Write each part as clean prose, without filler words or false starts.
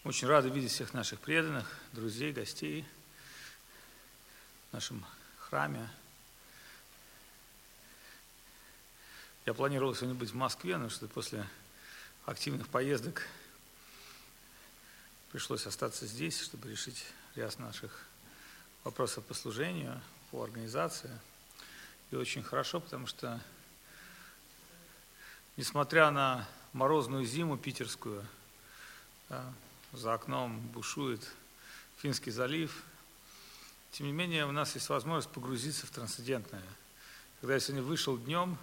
Очень рады видеть всех наших преданных, друзей, гостей в нашем храме. Я планировал сегодня быть в Москве, но что после активных поездок пришлось остаться здесь, чтобы решить ряд наших вопросов по служению, по организации. И очень хорошо, потому что, несмотря на морозную зиму питерскую, за окном бушует Финский залив, тем не менее у нас есть возможность погрузиться в трансцендентное. Когда я сегодня вышел днем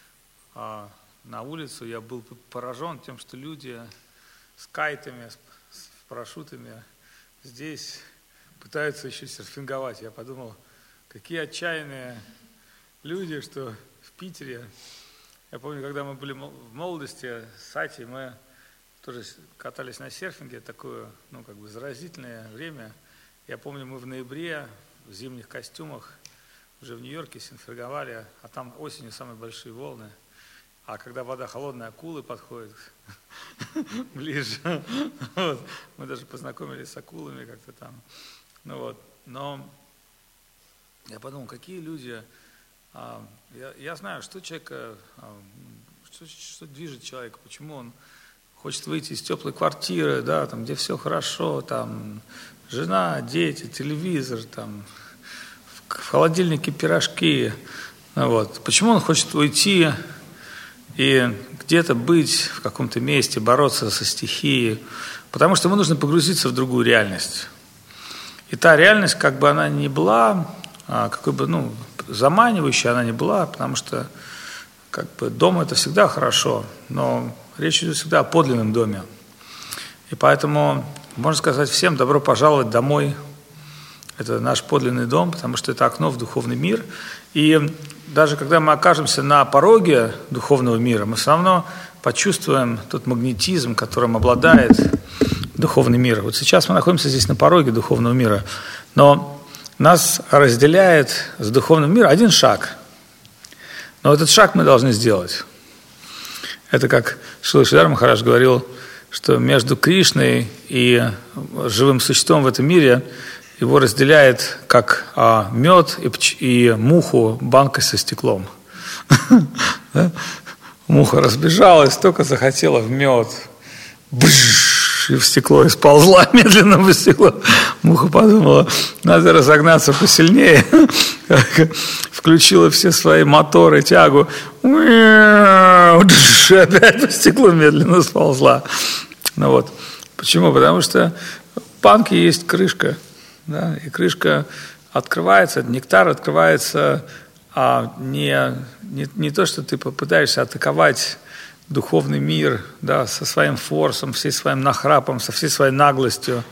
на улицу, я был поражен тем, что люди с кайтами, с парашютами здесь пытаются еще серфинговать. Я подумал, какие отчаянные люди, что в Питере. Я помню, когда мы были в молодости с Атей, мы тоже катались на серфинге, такое, заразительное время. Я помню, мы в ноябре в зимних костюмах уже в Нью-Йорке серфинговали, а там осенью самые большие волны. А когда вода холодная, акулы подходят ближе. Мы даже познакомились с акулами как-то там. Но я подумал, какие люди... Я знаю, что человека, что движет человека, почему он хочет выйти из теплой квартиры, да, там, где все хорошо, там, жена, дети, телевизор, там, в холодильнике пирожки. Почему он хочет уйти и где-то быть в каком-то месте, бороться со стихией? Потому что ему нужно погрузиться в другую реальность. И та реальность, как бы она ни была, заманивающая она не была, потому что дом это всегда хорошо, но речь идет всегда о подлинном доме. И поэтому можно сказать всем добро пожаловать домой. Это наш подлинный дом, потому что это окно в духовный мир. И даже когда мы окажемся на пороге духовного мира, мы все равно почувствуем тот магнетизм, которым обладает духовный мир. Вот сейчас мы находимся здесь на пороге духовного мира, но нас разделяет с духовным миром один шаг. Но этот шаг мы должны сделать. Это как Шрила Шридар Махарадж говорил, что между Кришной и живым существом в этом мире его разделяет как мед и муху банкой со стеклом. Муха разбежалась, только захотела в мед. И в стекло и сползла медленно в стекло. Муха подумала, надо разогнаться посильнее. Включила все свои моторы, тягу. Опять по стеклу медленно сползла. Почему? Потому что в банке есть крышка. Да? И крышка открывается, нектар открывается, не то, что ты попытаешься атаковать духовный мир, да, со своим форсом, всей своим нахрапом, со всей своей наглостью.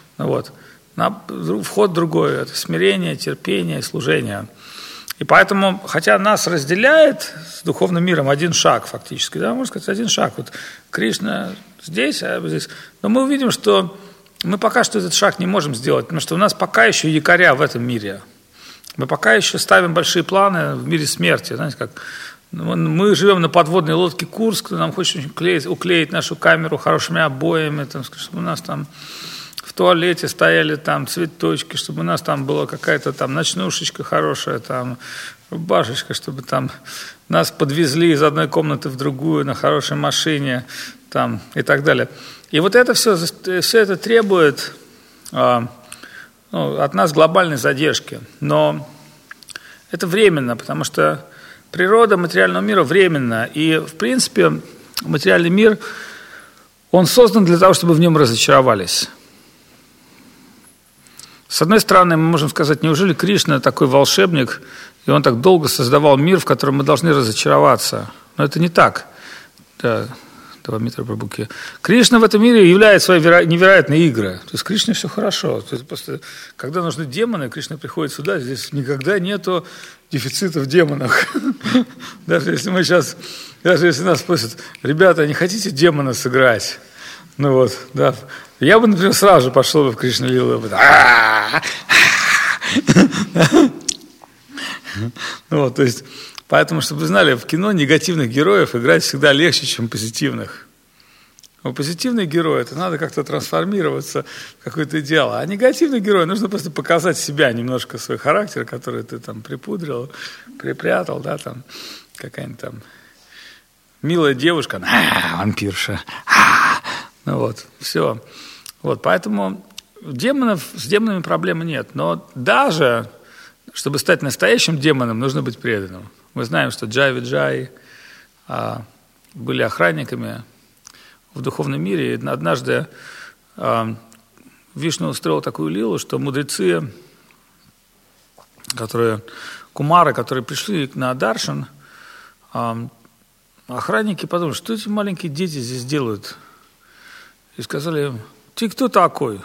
Вход другой – это смирение, терпение, служение. И поэтому, хотя нас разделяет с духовным миром один шаг фактически, да, можно сказать, один шаг. Кришна здесь, а здесь. Но мы увидим, что мы пока что этот шаг не можем сделать, потому что у нас пока еще якоря в этом мире. Мы пока еще ставим большие планы в мире смерти. Знаете, как мы живем на подводной лодке Курск, нам хочет уклеить нашу камеру хорошими обоями, чтобы у нас там в туалете стояли там цветочки, чтобы у нас там была какая-то там ночнушечка хорошая, там рубашечка, чтобы там нас подвезли из одной комнаты в другую на хорошей машине там, и так далее. И это все это требует от нас глобальной задержки. Но это временно, потому что природа материального мира временна. И, в принципе, материальный мир, он создан для того, чтобы в нем разочаровались. С одной стороны, мы можем сказать, неужели Кришна такой волшебник, и он так долго создавал мир, в котором мы должны разочароваться? Но это не так. Кришна в этом мире являет свои невероятные игры. То есть Кришне все хорошо. То есть просто, когда нужны демоны, Кришна приходит сюда, здесь никогда нету дефицита в демонах. Даже если нас спросят, ребята, не хотите демона сыграть? Я бы, например, сразу же пошел бы в Кришна Лилу. То есть, поэтому, чтобы вы знали, в кино негативных героев играть всегда легче, чем позитивных. Позитивный герой, это надо как-то трансформироваться в какое-то дело. А негативный герой, нужно просто показать себя немножко, свой характер, который ты там припудрил, припрятал, да, там какая-нибудь там милая девушка, вампирша, ну вот, все. Вот, поэтому с демонами проблемы нет. Но даже, чтобы стать настоящим демоном, нужно быть преданным. Мы знаем, что Джай-Виджай были охранниками в духовном мире. И однажды Вишну устроил такую лилу, что мудрецы, кумары, которые пришли на даршан, охранники подумали, что эти маленькие дети здесь делают. И сказали им: ты кто такой?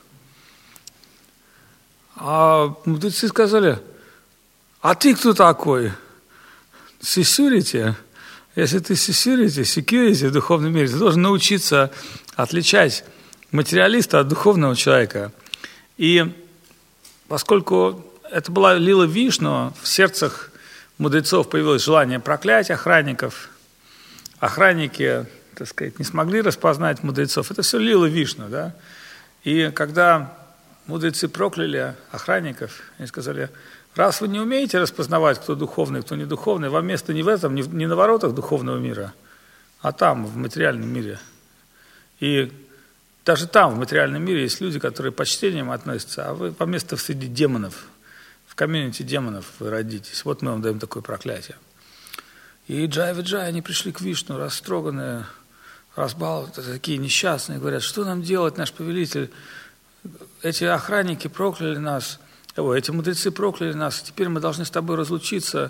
А мудрецы сказали: а ты кто такой? Security. Если ты security в духовном мире, ты должен научиться отличать материалиста от духовного человека. И поскольку это была лила Вишну, в сердцах мудрецов появилось желание проклять охранников. Охранники, так сказать, не смогли распознать мудрецов. Это все лила Вишну, да? И когда мудрецы прокляли охранников, они сказали: раз вы не умеете распознавать, кто духовный, кто не духовный, вам место не в этом, не на воротах духовного мира, а там, в материальном мире. И даже там, в материальном мире, есть люди, которые почтением относятся, а вам место среди демонов, в комьюнити демонов вы родитесь. Вот мы вам даем такое проклятие. И Джай-Виджай, они пришли к Вишну, растроганные, разбалованные, такие несчастные, говорят: что нам делать, наш повелитель? Эти охранники прокляли нас, эти мудрецы прокляли нас, теперь мы должны с тобой разлучиться.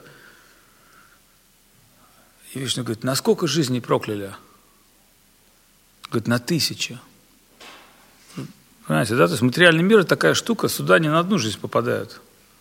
И Вишну говорит: на сколько жизней прокляли? Говорит: на 1000. Понимаете, да? То есть материальный мир – это такая штука, сюда не на одну жизнь попадают.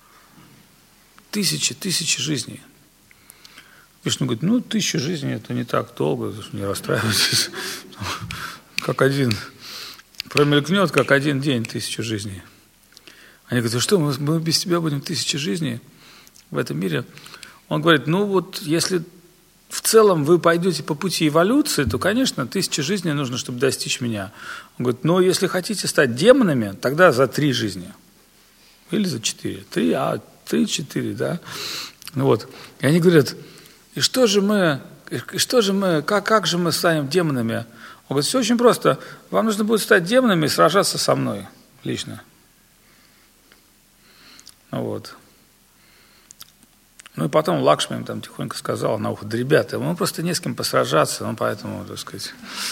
Тысячи жизней. Вишну говорит: 1000 жизней – это не так долго, не расстраивайтесь. Как один промелькнет, как один день 1000 жизней. Они говорят: что, мы без тебя будем 1000 жизней в этом мире? Он говорит: если в целом вы пойдете по пути эволюции, то, конечно, 1000 жизней нужно, чтобы достичь меня. Он говорит: если хотите стать демонами, тогда за 3 жизни. Или за 4. 3-4, да? Вот. И они говорят: как же мы станем демонами? Он говорит: все очень просто. Вам нужно будет стать демонами и сражаться со мной лично. Вот. И потом Лакшми им там тихонько сказал на ухо: да, ребята, просто не с кем посражаться, поэтому, так сказать,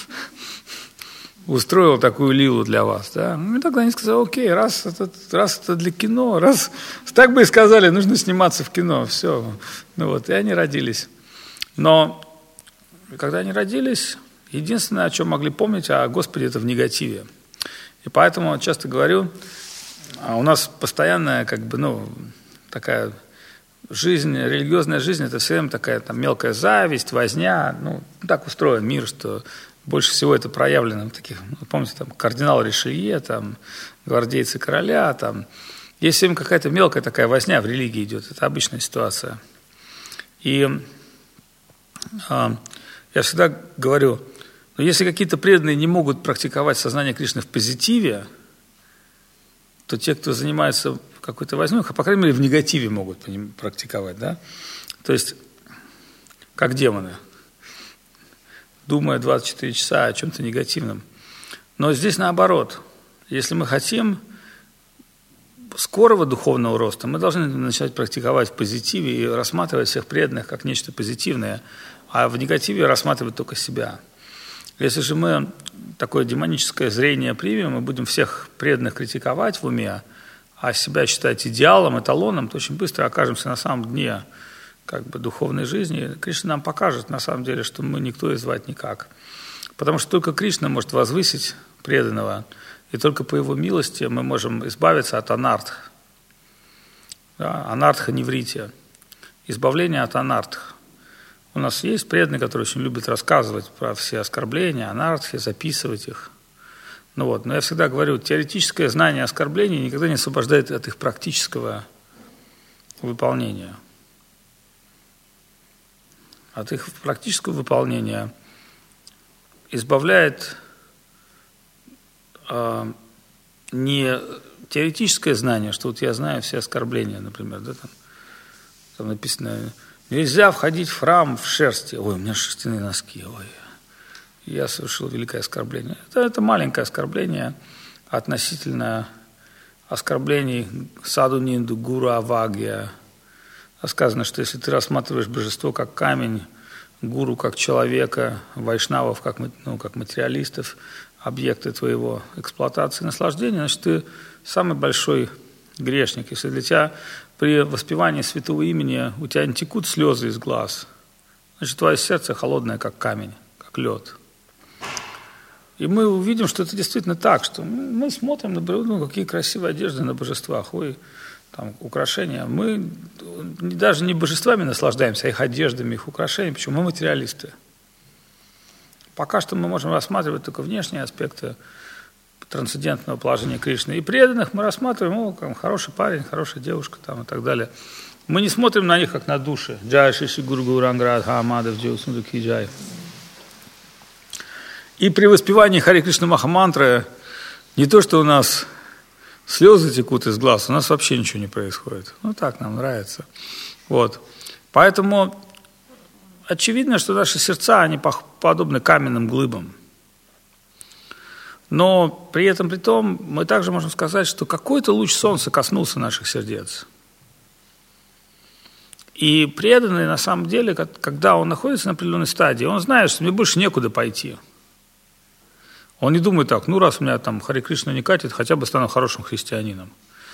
устроил такую лилу для вас. Да? И тогда они сказали: окей, раз это для кино, раз так бы и сказали, нужно сниматься в кино, все. И они родились. Но когда они родились, единственное, о чем могли помнить о Господе, это в негативе. И поэтому часто говорю, у нас постоянная, такая жизнь, религиозная жизнь, это все время такая мелкая зависть, возня. Так устроен мир, что больше всего это проявлено в таких, помните, кардинал Ришелье, гвардейцы короля, есть все время какая-то мелкая такая возня в религии идет, это обычная ситуация. И я всегда говорю, если какие-то преданные не могут практиковать сознание Кришны в позитиве, то те, кто занимается какой-то вознёй, по крайней мере, в негативе могут практиковать, да? То есть, как демоны, думая 24 часа о чем-то негативном. Но здесь наоборот. Если мы хотим скорого духовного роста, мы должны начать практиковать в позитиве и рассматривать всех преданных как нечто позитивное, а в негативе рассматривать только себя. Если же мы такое демоническое зрение примем и будем всех преданных критиковать в уме, а себя считать идеалом, эталоном, то очень быстро окажемся на самом дне духовной жизни. Кришна нам покажет, на самом деле, что мы никто и звать никак. Потому что только Кришна может возвысить преданного, и только по его милости мы можем избавиться от анартх. Да? Анартха-неврития. Избавление от анартх. У нас есть преданные, которые очень любят рассказывать про все оскорбления, анартхи, записывать их. Но я всегда говорю, теоретическое знание оскорблений никогда не освобождает от их практического выполнения. От их практического выполнения избавляет не теоретическое знание, что вот я знаю все оскорбления, например, да, там написано, нельзя входить в храм в шерсти. Ой, у меня шерстяные носки, ой. Я совершил великое оскорбление. Это маленькое оскорбление относительно оскорблений саду нинду, гуру авагья. Сказано, что если ты рассматриваешь божество как камень, гуру как человека, вайшнавов как материалистов, объекты твоего эксплуатации и наслаждения, значит, ты самый большой грешник. Если для тебя при воспевании святого имени у тебя не текут слезы из глаз, значит, твое сердце холодное, как камень, как лед. И мы увидим, что это действительно так, что мы смотрим на какие красивые одежды на божествах, ой, там, украшения. Мы даже не божествами наслаждаемся, а их одеждами, их украшениями. Почему? Мы материалисты. Пока что мы можем рассматривать только внешние аспекты трансцендентного положения Кришны. И преданных мы рассматриваем, хороший парень, хорошая девушка там, и так далее. Мы не смотрим на них, как на души. Джай Шиши Гуру Гуранград Хамадов Джиусундуки Джай. И при воспевании Харе Кришна Махамантры не то, что у нас слезы текут из глаз, у нас вообще ничего не происходит. Ну так нам нравится. Вот. Поэтому очевидно, что наши сердца, они подобны каменным глыбам. Но при этом, при том, мы также можем сказать, что какой-то луч солнца коснулся наших сердец. И преданный, на самом деле, когда он находится на определенной стадии, он знает, что мне больше некуда пойти. Он не думает так, раз у меня там Харе Кришна не катит, хотя бы стану хорошим христианином.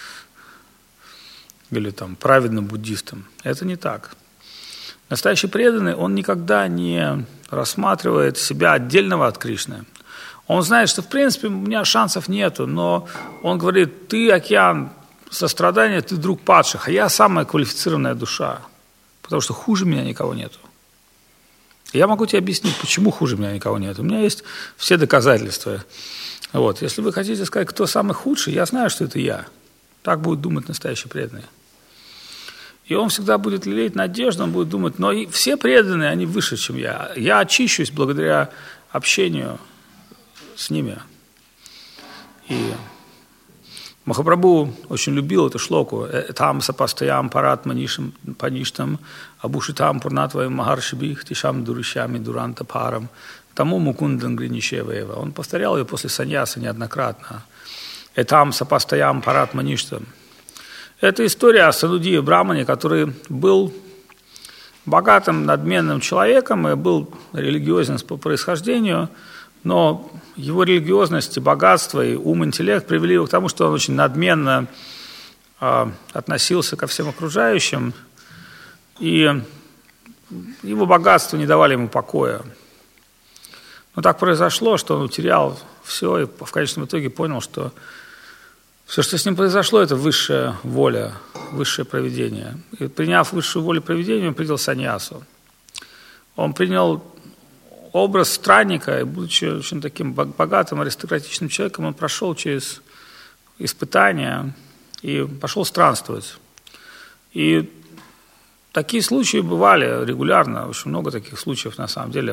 Или там праведным буддистом. Это не так. Настоящий преданный, он никогда не рассматривает себя отдельного от Кришны. Он знает, что в принципе у меня шансов нету, но он говорит, ты океан сострадания, ты друг падших, а я самая квалифицированная душа, потому что хуже меня никого нету. Я могу тебе объяснить, почему хуже меня никого нет. У меня есть все доказательства. Вот. Если вы хотите сказать, кто самый худший, я знаю, что это я. Так будет думать настоящий преданный. И он всегда будет лелеять надежду, он будет думать, но и все преданные, они выше, чем я. Я очищусь благодаря общению с ними. И Махапрабху очень любил эту шлоку. «Там сапастаям парат паништам, абушитам пурнатваем махаршибих, тишам дурищами дуранта парам, тому мукундан гринишеваева». Он повторял ее после саньяса неоднократно. «Там сапастаям парат маништам». Это история о Санудие Брамане, который был богатым, надменным человеком и был религиозен по происхождению, но его религиозность, богатство и ум, интеллект привели его к тому, что он очень надменно относился ко всем окружающим, и его богатство не давали ему покоя. Но так произошло, что он утерял все, и в конечном итоге понял, что все, что с ним произошло, это высшая воля, высшее провидение. И приняв высшую волю провидения, он принял саньясу. Он принял образ странника, и будучи очень таким богатым, аристократичным человеком, он прошел через испытания и пошел странствовать. И такие случаи бывали регулярно, очень много таких случаев на самом деле.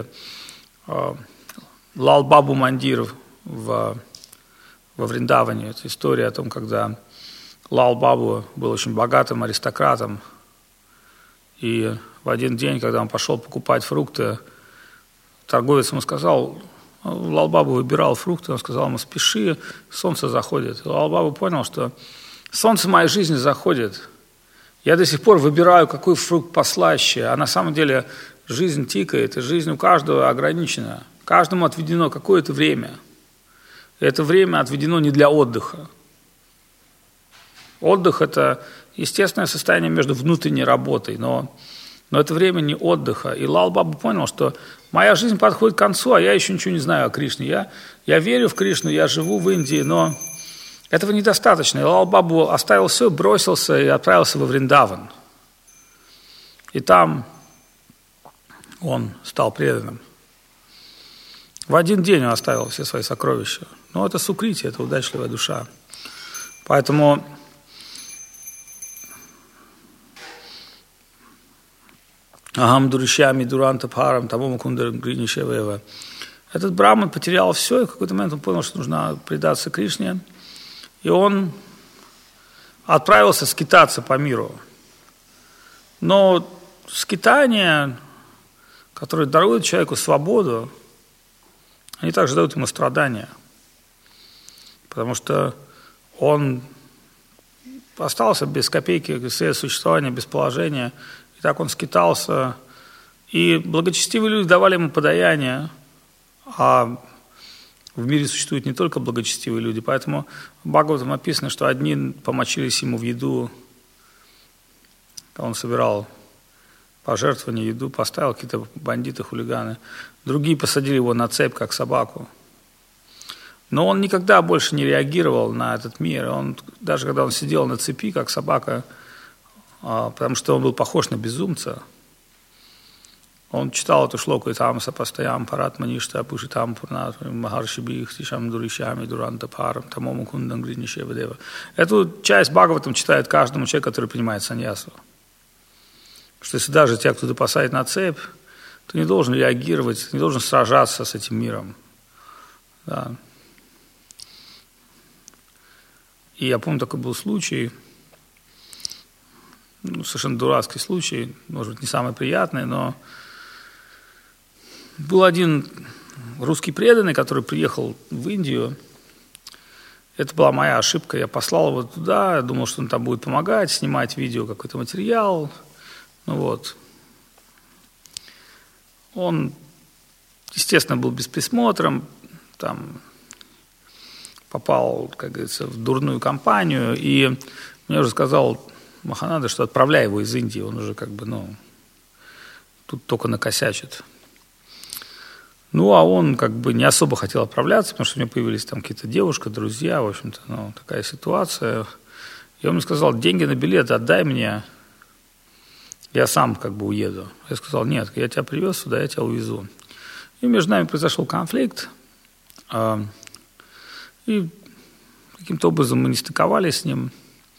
Лал Бабу Мандир во Вриндаване, это история о том, когда Лал Бабу был очень богатым аристократом, и в один день, когда он пошел покупать фрукты, торговец ему сказал, Лал Бабу выбирал фрукты, он сказал ему, спеши, солнце заходит. И Лал Бабу понял, что солнце моей жизни заходит. Я до сих пор выбираю, какой фрукт послаще, а на самом деле жизнь тикает, и жизнь у каждого ограничена. Каждому отведено какое-то время. И это время отведено не для отдыха. Отдых – это естественное состояние между внутренней работой, но это время не отдыха. И Лал Баба понял, что моя жизнь подходит к концу, а я еще ничего не знаю о Кришне. Я верю в Кришну, я живу в Индии, но этого недостаточно. И Лал Бабу оставил все, бросился и отправился во Вриндаван. И там он стал преданным. В один день он оставил все свои сокровища. Но это сукрити, это удачливая душа. Поэтому Ахам дурищами дуранта парам, тому мукунда гринишевева. Этот браман потерял все, и в какой-то момент он понял, что нужно предаться Кришне, и он отправился скитаться по миру. Но скитания, которые даруют человеку свободу, они также дают ему страдания, потому что он остался без копейки средств существования, без положения, и так он скитался, и благочестивые люди давали ему подаяние, а в мире существуют не только благочестивые люди, поэтому в Бхагаватам описано, что одни помочились ему в еду, он собирал пожертвования, еду, поставил какие-то бандиты, хулиганы, другие посадили его на цепь, как собаку. Но он никогда больше не реагировал на этот мир. Даже когда он сидел на цепи, как собака, потому что он был похож на безумца, он читал эту шлоку «Там сапастаям паратманишта пушитам пурнат махаршибих тишам дуришами дуранта парам тамому кундан гринишевадева». Эту часть Бхагаватам читает каждому человеку, который принимает саньясу. Что если даже тебя кто-то посадит на цепь, ты не должен реагировать, не должен сражаться с этим миром. Да. И я помню, такой был случай, совершенно дурацкий случай, может быть, не самый приятный, но был один русский преданный, который приехал в Индию. Это была моя ошибка. Я послал его туда, я думал, что он там будет помогать, снимать видео, какой-то материал. Он, естественно, был без присмотра, там попал, как говорится, в дурную компанию, и мне уже сказал Махананда, что отправляй его из Индии, он уже тут только накосячит. А он не особо хотел отправляться, потому что у него появились там какие-то девушки, друзья, в общем-то, такая ситуация. И он мне сказал: деньги на билет отдай мне, я сам уеду. Я сказал: нет, я тебя привез сюда, я тебя увезу. И между нами произошел конфликт, и каким-то образом мы не стыковались с ним.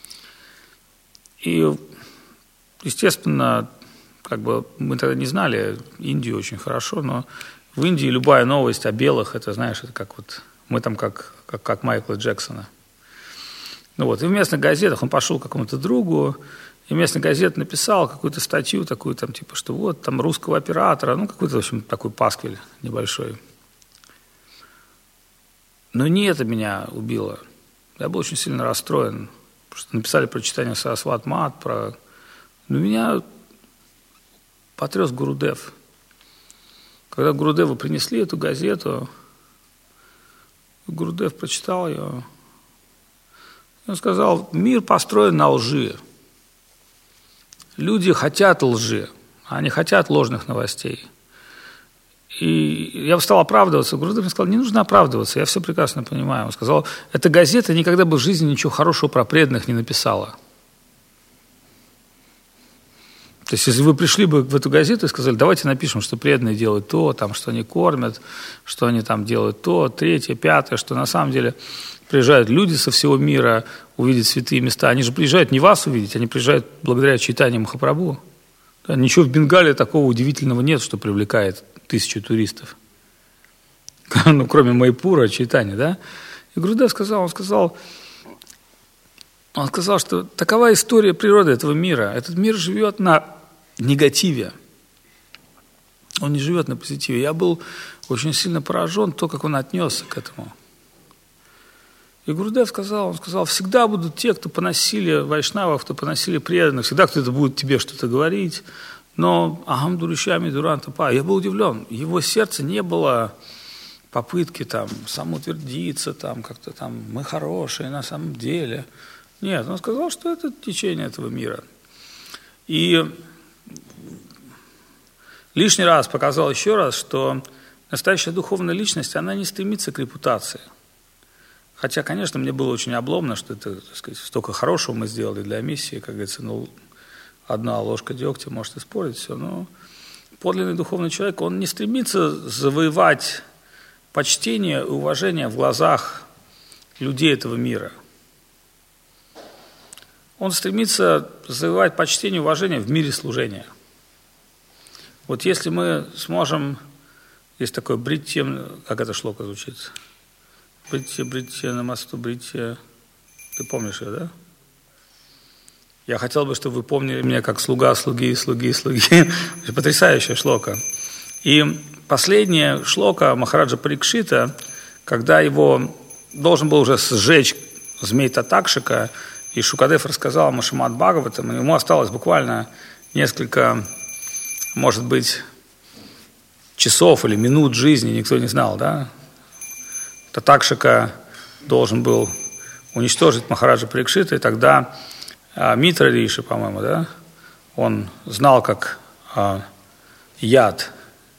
И, естественно, мы тогда не знали Индию очень хорошо, но в Индии любая новость о белых, это, знаешь, это мы там как Майкла Джексона. И в местных газетах он пошел к какому-то другу, и местная газета написала какую-то статью такую, что там русского оператора, какой-то, в общем, такой пасквиль небольшой. Но не это меня убило. Я был очень сильно расстроен, потому что написали про читание Сарасват Мат, но меня потряс Гурудев. Когда Гурудеву принесли эту газету, Гурудев прочитал ее, он сказал: мир построен на лжи. Люди хотят лжи, они хотят ложных новостей. И я стал оправдываться. Гурудев мне сказал: не нужно оправдываться, я все прекрасно понимаю. Он сказал: эта газета никогда бы в жизни ничего хорошего про преданных не написала. То есть, если вы пришли бы в эту газету и сказали: давайте напишем, что преданные делают то, что они кормят, что они там делают то, третье, пятое, что на самом деле приезжают люди со всего мира увидеть святые места. Они же приезжают не вас увидеть, они приезжают благодаря читанию Махапрабху. Да, ничего в Бенгале такого удивительного нет, что привлекает 1000 туристов. Кроме Майпура, Чайтаньи, да? И Гурудев сказал, что такова история природы этого мира. Этот мир живет на негативе. Он не живет на позитиве. Я был очень сильно поражен то, как он отнесся к этому. И Гурудев сказал, всегда будут те, кто поносили вайшнавов, кто поносили преданных, всегда кто-то будет тебе что-то говорить, но ахам дуришами дуранта па. Я был удивлен. В его сердце не было попытки самоутвердиться, как-то мы хорошие на самом деле. Нет, он сказал, что это течение этого мира. И лишний раз показал еще раз, что настоящая духовная личность, она не стремится к репутации. Хотя, конечно, мне было очень обломно, что это, столько хорошего мы сделали для миссии, как говорится, одна ложка дегтя может испортить все. Но подлинный духовный человек, он не стремится завоевать почтение и уважение в глазах людей этого мира. Он стремится завоевать почтение и уважение в мире служения. Если мы сможем Есть такое бритье, как это шлока звучит? Бритье на мосту, бритье. Ты помнишь ее, да? Я хотел бы, чтобы вы помнили меня как слуги. Потрясающая шлока. И последняя шлока Махараджа Парикшита, когда его должен был уже сжечь змей Татакшика, и Шукадев рассказал ему Шримад Бхагаватам, и ему осталось буквально несколько, может быть, часов или минут жизни, никто не знал, да? Татакшика должен был уничтожить Махараджа Парикшита, и тогда Митра Риши, по-моему, да, он знал, как яд,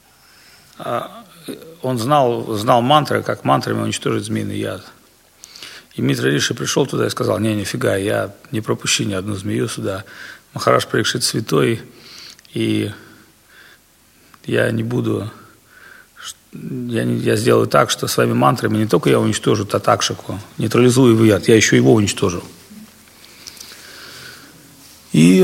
он знал мантры, как мантрами уничтожить змеиный яд. И Митра Риши пришел туда и сказал: не, нифига, я не пропущу ни одну змею сюда. Махарадж Парикшит святой, и я не буду, я сделаю так, что своими мантрами не только я уничтожу Татакшику, нейтрализую его яд, я еще его уничтожу. И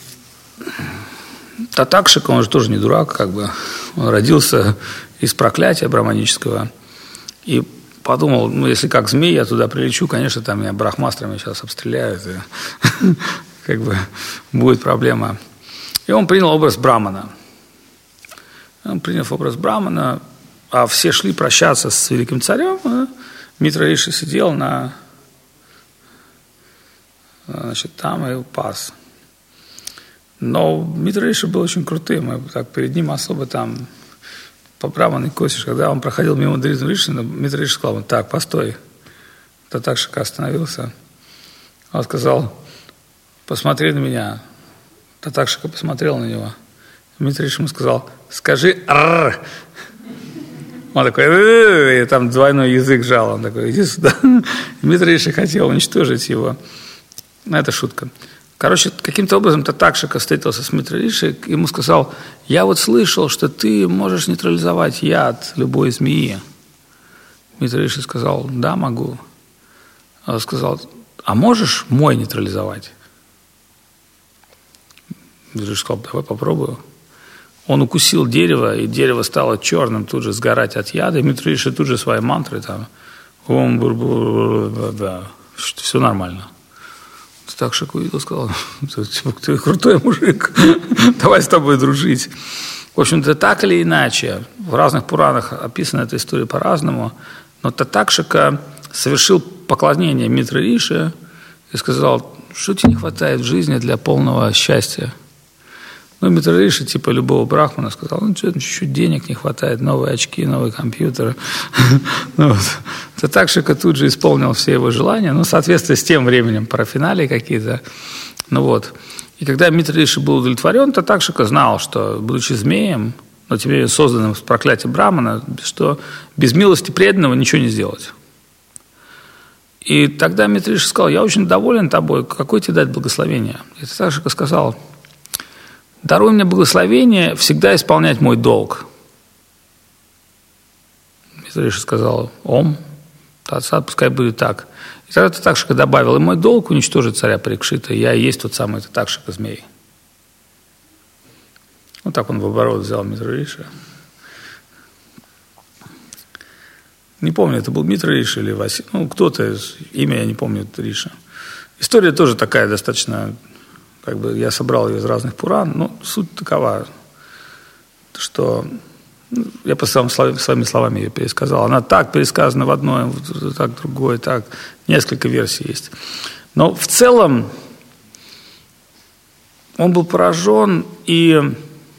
Татакшика, он же тоже не дурак, как бы, он родился из проклятия браманического, и подумал, ну, если как змей я туда прилечу, конечно, там меня брахмастрами сейчас обстреляют, и как бы будет проблема. И он принял образ брамана. Он принял образ брамана, а все шли прощаться с великим царем, Митра Риши сидел значит, там и пас. Но Митра Риши был очень крутым, и так перед ним особо там по браману косишь. Когда он проходил мимо Митра Риши, Митра Риши сказал: так, постой. Татакшика остановился. Он сказал: посмотри на меня. Татакшика посмотрел на него. Митра Риши ему сказал: скажи «р». Он такой, и там двойной язык жал. Он такой: иди сюда. Митра Риши хотел уничтожить его. Это шутка. Короче, каким-то образом Татакшика встретился с Митра Риши, ему сказал: я вот слышал, что ты можешь нейтрализовать яд любой змеи. Митра Риши сказал: да, могу. Он сказал: а можешь мой нейтрализовать? Митра Риши сказал: давай попробую. Он укусил дерево, и дерево стало черным, тут же сгорать от яда, и Митра Риши тут же свои мантры там, все нормально. Татакшика увидел, сказал: ты крутой мужик, давай с тобой дружить. В общем-то, так или иначе, в разных Пуранах описана эта история по-разному, но Татакшика совершил поклонение Митра Риши и сказал: что тебе не хватает в жизни для полного счастья? Ну, Митра Риши, типа любого брахмана, сказал: ну, что-то чуть-чуть денег не хватает, новые очки, новый компьютер. Татакшика тут же исполнил все его желания, ну, в соответствии с тем временем, парафиналии какие-то. Ну, вот. И когда Митра Риши был удовлетворен, Татакшика знал, что, будучи змеем, но тем не менее созданным с проклятия брамана, что без милости преданного ничего не сделать. И тогда Митра Риши сказал: я очень доволен тобой, какое тебе дать благословение? И Татакшика сказал: даруй мне благословение всегда исполнять мой долг. Митра Риши сказал: Ом, Татсат, пускай будет так. И тогда Татакшика добавил: и мой долг уничтожить царя Парикшита, я и есть тот самый Татакшика змей. Вот так он в оборот взял Митра Риши. Не помню, это был Митра Риши или Василий, ну, кто-то, имя я не помню, Риши. История тоже такая достаточно, как бы я собрал ее из разных Пуран, но суть такова, что я просто своими словами ее пересказал. Она так пересказана в одной, так в другой, так, несколько версий есть. Но в целом он был поражен, и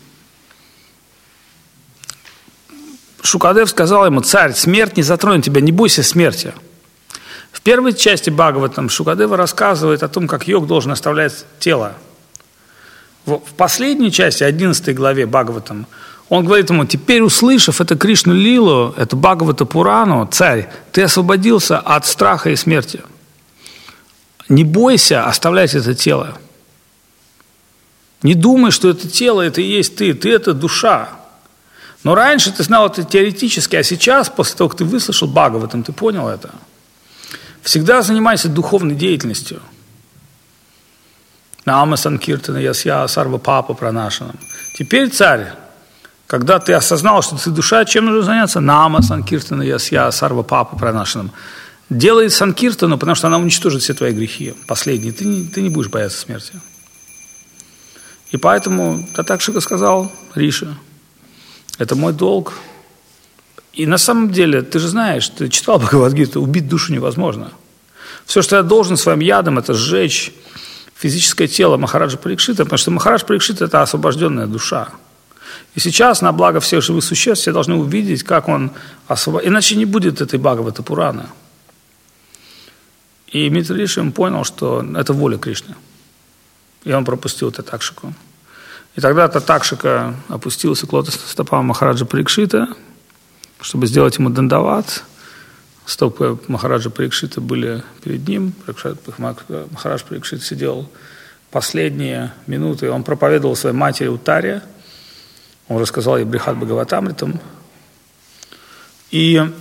Шукадев сказал ему: царь, смерть не затронет тебя, не бойся смерти. В первой части Бхагаватам Шукадева рассказывает о том, как йог должен оставлять тело. В последней части, 11 главе Бхагаватам, он говорит ему: теперь, услышав это Кришну Лилу, это Бхагавата Пурану, царь, ты освободился от страха и смерти. Не бойся оставлять это тело. Не думай, что это тело, это и есть ты это душа. Но раньше ты знал это теоретически, а сейчас, после того, как ты выслушал Бхагаватам, ты понял это. Всегда занимайся духовной деятельностью. Нама Санкиртана Ясья Сарва Папа Пранашанам. Теперь, царь, Когда ты осознал, что ты душа, чем нужно заняться? Нама санкиртана ясья сарва папа пранашанам. Делай санкиртану, потому что она уничтожит все твои грехи. Последние. Ты не будешь бояться смерти. И поэтому Татакшика сказал Рише, это мой долг. И на самом деле, ты же знаешь, ты читал Бхагавад-гиту, убить душу невозможно. Все, что я должен своим ядом, это сжечь физическое тело Махараджа Парикшита, потому что Махарадж Парикшит – это освобожденная душа. И сейчас, на благо всех живых существ, все должны увидеть, как он освобожден. Иначе не будет этой Бхагавата Пураны. И Митра Риши понял, что это воля Кришны. И он пропустил Татакшику. И тогда Татакшика опустился к лотосным стопам Махараджа Парикшита, чтобы сделать ему дандават. Стопы Махараджа Парикшита были перед ним. Махарадж Парикшит сидел последние минуты. Он проповедовал своей матери Уттаре. Он рассказал ей Брихад Бхагаватамритам. И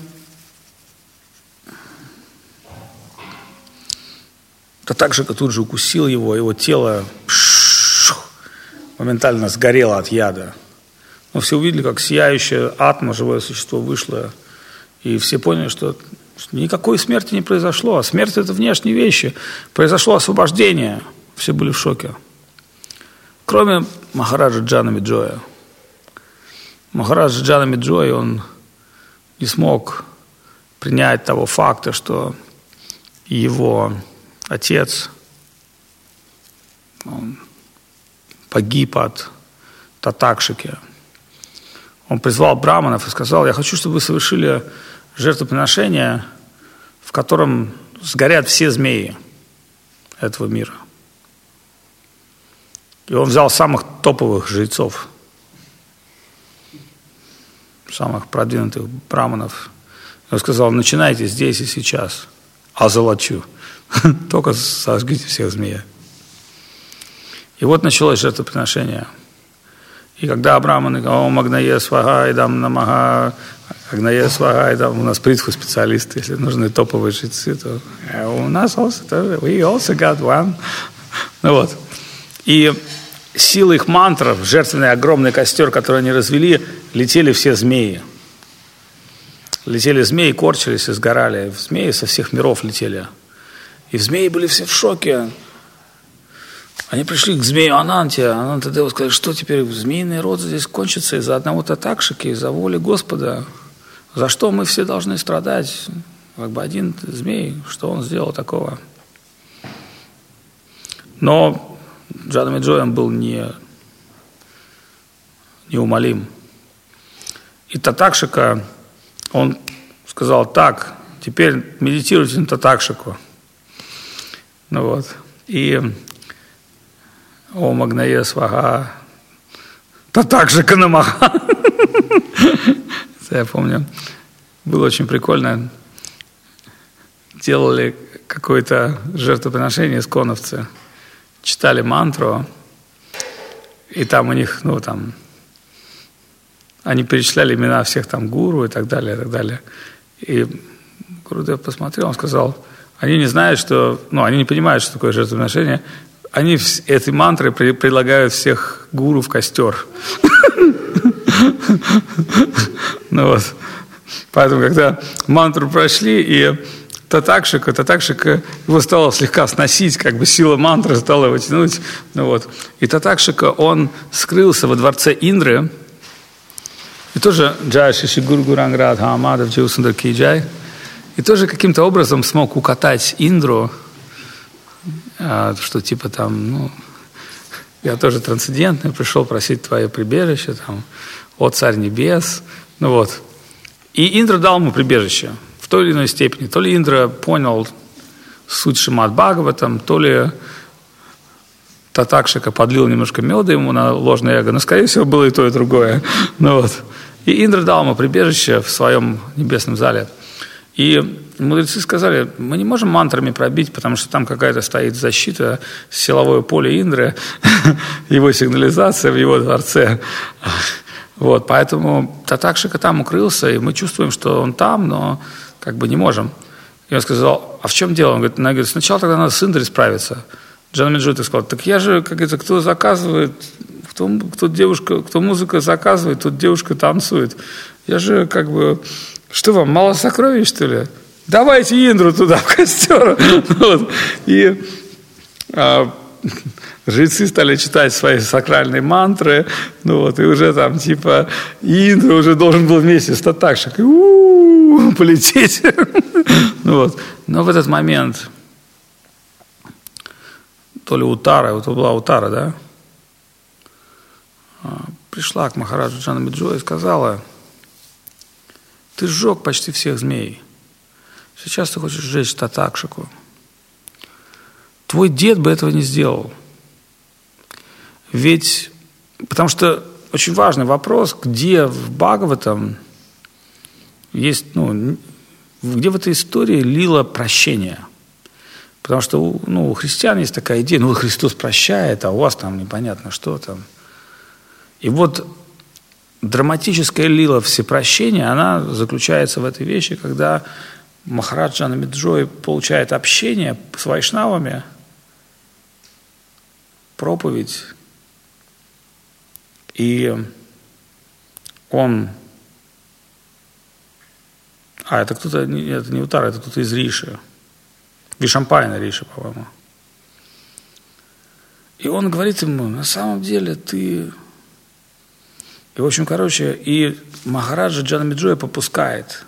Татакшика тут же укусил его тело моментально сгорело от яда. Но все увидели, как сияющее атма, живое существо, вышло. И все поняли, что никакой смерти не произошло. А смерть – это внешние вещи. Произошло освобождение. Все были в шоке. Кроме Махараджа Джанами Джоя. Махараджа Джанами Джой, он не смог принять того факта, что его отец он погиб от Татакшики. Он призвал браманов и сказал, я хочу, чтобы вы совершили жертвоприношение, в котором сгорят все змеи этого мира. И он взял самых топовых жрецов, самых продвинутых браманов. И он сказал, начинайте здесь и сейчас, озолочу. Только сожгите всех змей. И вот началось жертвоприношение. И когда браманы говорят, о, Магнае Свага, Идам Намага, Агнае Свага, Идам, у нас притху специалисты, если нужны топовые жрецы, то у нас we also got one. Ну вот. И силой их мантров, жертвенный огромный костер, который они развели, летели все змеи. Летели змеи, корчились и сгорали. Змеи со всех миров летели. И змеи были все в шоке. Они пришли к змею Ананте. Анантадева сказали, что теперь змеиный род здесь кончится из-за одного Татакшики, из-за воли Господа. За что мы все должны страдать? Как бы один змей, что он сделал такого? Но Джанами Джоем был неумолим. И Татакшика, он сказал, так, теперь медитируйте на Татакшику. Ну вот. И о Магнае Свага, Татакшика Намаха. Я помню, было очень прикольно. Делали какое-то жертвоприношение исконовцы, читали мантру, и там у них, они перечисляли имена всех там гуру и так далее, и так далее. И Гурудев посмотрел, он сказал, они не знают, что, они не понимают, что такое жертвоприношение. Они этой мантрой предлагают всех гуру в костер. Поэтому, когда мантру прошли, и Татакшика его стало слегка сносить, как бы сила мантры стала его тянуть. И Татакшика, он скрылся во дворце Индры. И тоже Джай Шиши Гуру Гуранград Хамадов Джиусундар Киджай. И тоже каким-то образом смог укатать Индру, что типа там, я тоже трансцендентный, пришел просить твое прибежище, там, о Царь Небес, И Индра дал ему прибежище в той или иной степени. То ли Индра понял суть Шримад Бхагаватам, то ли Татакшика подлил немножко меда ему на ложное эго, но, скорее всего, было и то, и другое. И Индра дал ему прибежище в своем небесном зале. И мудрецы сказали, мы не можем мантрами пробить, потому что там какая-то стоит защита, силовое поле Индры, его сигнализация в его дворце. Поэтому Татакшика там укрылся, и мы чувствуем, что он там, но как бы не можем. И он сказал, а в чем дело? Он говорит, сначала тогда надо с Индрой справиться. Джана Меджой сказал: так я же, как это, кто заказывает, кто девушка, кто музыка заказывает, тот девушка танцует. Я же как бы, что вам, мало сокровищ, что ли? Давайте Индру туда, в костер. Вот. И жрецы стали читать свои сакральные мантры, ну вот, и уже там типа Индра уже должен был вместе с Татакшикой полететь. Ну вот. Но в этот момент то ли Утара, вот была Утара, да, пришла к Махараджу Джана Меджой и сказала: ты сжег почти всех змей. Сейчас ты хочешь сжечь Татакшику. Твой дед бы этого не сделал. Ведь, потому что очень важный вопрос, где в Бхагаватам есть, где в этой истории лила прощение. Потому что у христиан есть такая идея: Христос прощает, а у вас там непонятно что там. И вот драматическая лила всепрощения, она заключается в этой вещи, когда Махарадж Джана Меджой получает общение с вайшнавами, проповедь, и он... это кто-то, это не Утара, это кто-то из Риши. Вишампайна Риши, по-моему. И он говорит ему: на самом деле ты... И, в общем, и Махараджа Джана Меджоя попускает.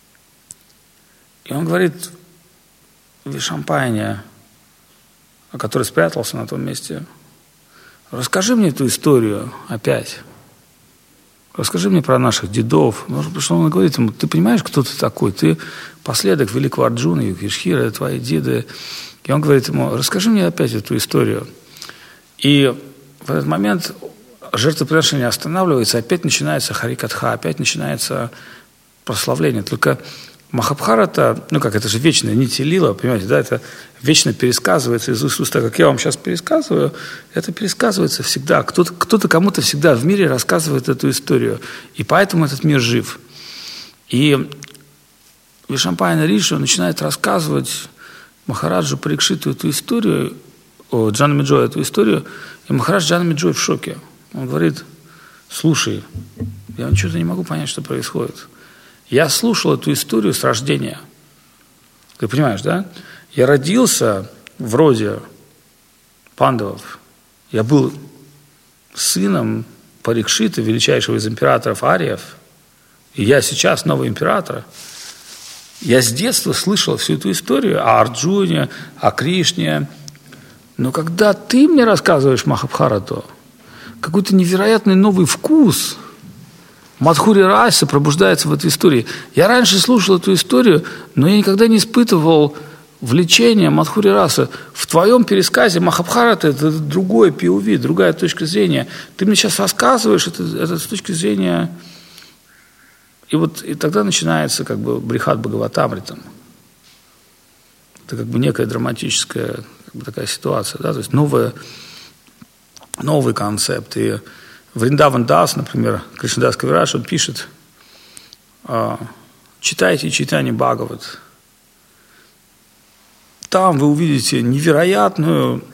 И он говорит Вишампайне, который спрятался на том месте: расскажи мне эту историю опять. Расскажи мне про наших дедов. Потому что он говорит ему: ты понимаешь, кто ты такой? Ты последок великого Арджуны, Юдхиштхира, твои деды. И он говорит ему: расскажи мне опять эту историю. И в этот момент жертвоприношение останавливается, опять начинается Харикатха, опять начинается прославление. Только Махабхарата, это же вечная нить лила, понимаете, да, это вечно пересказывается из уст, так как я вам сейчас пересказываю, это пересказывается всегда. Кто-то кому-то всегда в мире рассказывает эту историю, и поэтому этот мир жив. И Вишампайна Риши начинает рассказывать Махараджу Парикшиту эту историю, Джана Меджой эту историю, и Махарадж Джана Меджой в шоке. Он говорит: слушай, я ничего не могу понять, что происходит. Я слушал эту историю с рождения. Ты понимаешь, да? Я родился в роде пандавов. Я был сыном Парикшита, величайшего из императоров ариев. И я сейчас новый император. Я с детства слышал всю эту историю о Арджуне, о Кришне. Но когда ты мне рассказываешь Махабхарату, какой-то невероятный новый вкус Мадхури Раса пробуждается в этой истории. Я раньше слушал эту историю, но я никогда не испытывал влечения Мадхури Раса. В твоем пересказе Махабхарата это другой POV, другая точка зрения. Ты мне сейчас рассказываешь это с точки зрения... И тогда начинается Брихат Бхагаватамритам. Это некая драматическая такая ситуация, да, то есть новый концепт. И Вриндаван Дас, например, Кришнадас Кавираш, он пишет: читайте Чайтанья Бхагават. Там вы увидите невероятную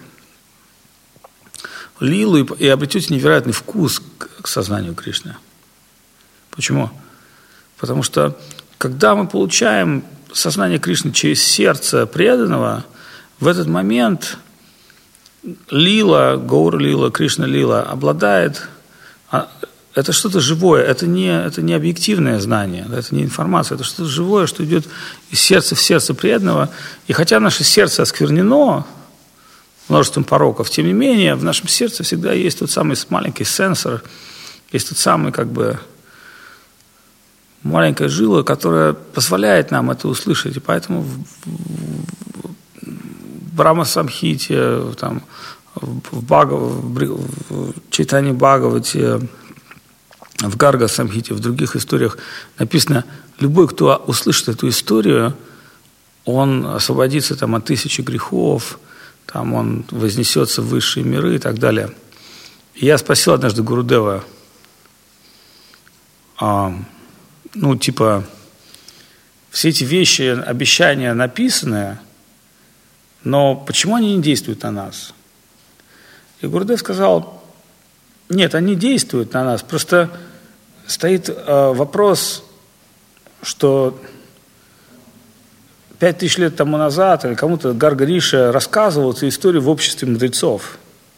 лилу и обретете невероятный вкус к сознанию Кришны. Почему? Потому что, когда мы получаем сознание Кришны через сердце преданного, в этот момент лила, Гаур-лила, Кришна-лила обладает... Это что-то живое, это не объективное знание, это не информация, это что-то живое, что идет из сердца в сердце преданного. И хотя наше сердце осквернено множеством пороков, тем не менее в нашем сердце всегда есть тот самый маленький сенсор, есть тот самый маленькая жила, которая позволяет нам это услышать. И поэтому в Брахма-самхите, в Чайтанье Бхагавате, в Гарга-самхите, в других историях написано: любой, кто услышит эту историю, он освободится от 1000 грехов, он вознесется в высшие миры и так далее. И я спросил однажды Гурудева, все эти вещи, обещания написаны, но почему они не действуют на нас? И Гурудев сказал, нет, они действуют на нас, просто стоит вопрос, что 5000 лет тому назад кому-то Гарга Риша рассказывал эту историю в обществе мудрецов.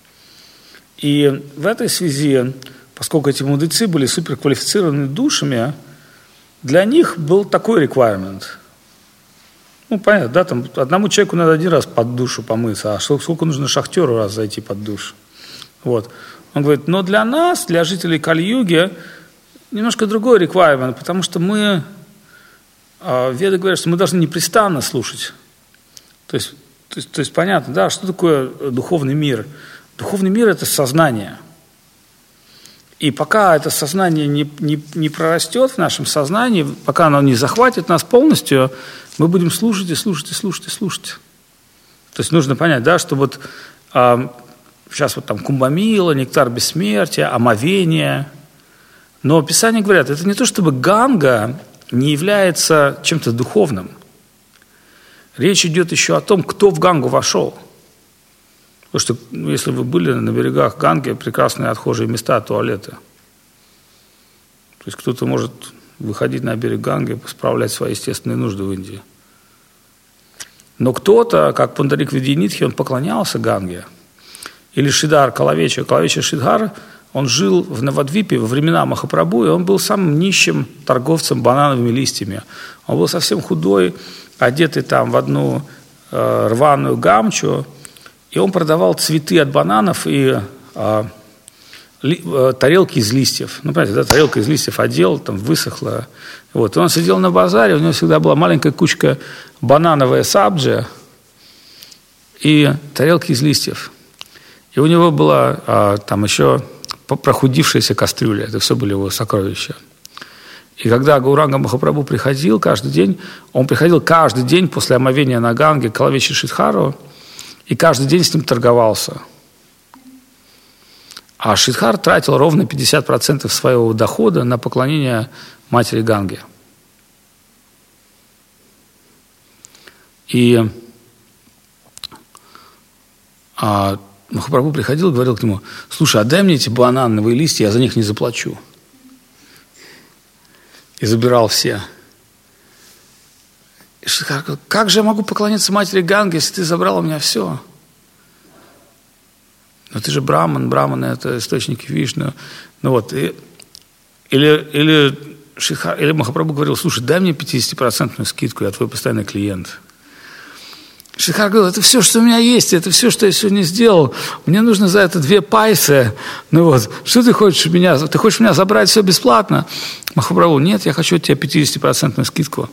И в этой связи, поскольку эти мудрецы были суперквалифицированными душами, для них был такой requirement. Ну, понятно, да, там одному человеку надо один раз под душу помыться, а сколько нужно шахтеру раз зайти под душ. Вот. Он говорит, но для нас, для жителей Кали-юги, немножко другой requirement, потому что мы, Веды говорят, что мы должны непрестанно слушать. То есть понятно, да, что такое духовный мир? Духовный мир – это сознание. И пока это сознание не прорастет в нашем сознании, пока оно не захватит нас полностью, мы будем слушать и слушать и слушать и слушать. То есть нужно понять, да, что вот сейчас вот там кумбамила, нектар бессмертия, омовение. Но Писания говорят, это не то, чтобы Ганга не является чем-то духовным. Речь идет еще о том, кто в Гангу вошел. Потому что, если вы были на берегах Ганги, прекрасные отхожие места, туалеты. То есть кто-то может выходить на берег Ганги, справлять свои естественные нужды в Индии. Но кто-то, как Пундарик Видьянитхи, он поклонялся Ганге. Или Шридар Калавеча. Калавеча Шридхар, он жил в Навадвипе во времена Махапрабху, и он был самым нищим торговцем банановыми листьями. Он был совсем худой, одетый там в одну рваную гамчу, и он продавал цветы от бананов и тарелки из листьев. Ну, понимаете, да, тарелка из листьев одел, там высохла. Вот. И он сидел на базаре, у него всегда была маленькая кучка банановая сабджи и тарелки из листьев. И у него была там еще прохудившаяся кастрюля. Это все были его сокровища. И когда Гауранга Махапрабху приходил каждый день, он приходил каждый день после омовения на Ганге к Калавечи Шридхару, и каждый день с ним торговался. А Шридхар тратил ровно 50% своего дохода на поклонение матери Ганге. И Махапрабху приходил и говорил к нему, слушай, отдай мне эти банановые листья, я за них не заплачу. И забирал все. И Шридхар говорил, как же я могу поклониться матери Ганге, если ты забрал у меня все? Но ты же браман, браманы – это источники Вишну. Ну вот, или Махапрабху говорил, слушай, дай мне 50% скидку, я твой постоянный клиент. Шридхар говорил, это все, что у меня есть, это все, что я сегодня сделал. Мне нужно за это 2 пайсы. Ну вот, что ты хочешь у меня? Ты хочешь у меня забрать все бесплатно? Махапрабху, нет, я хочу от тебя 50% скидку.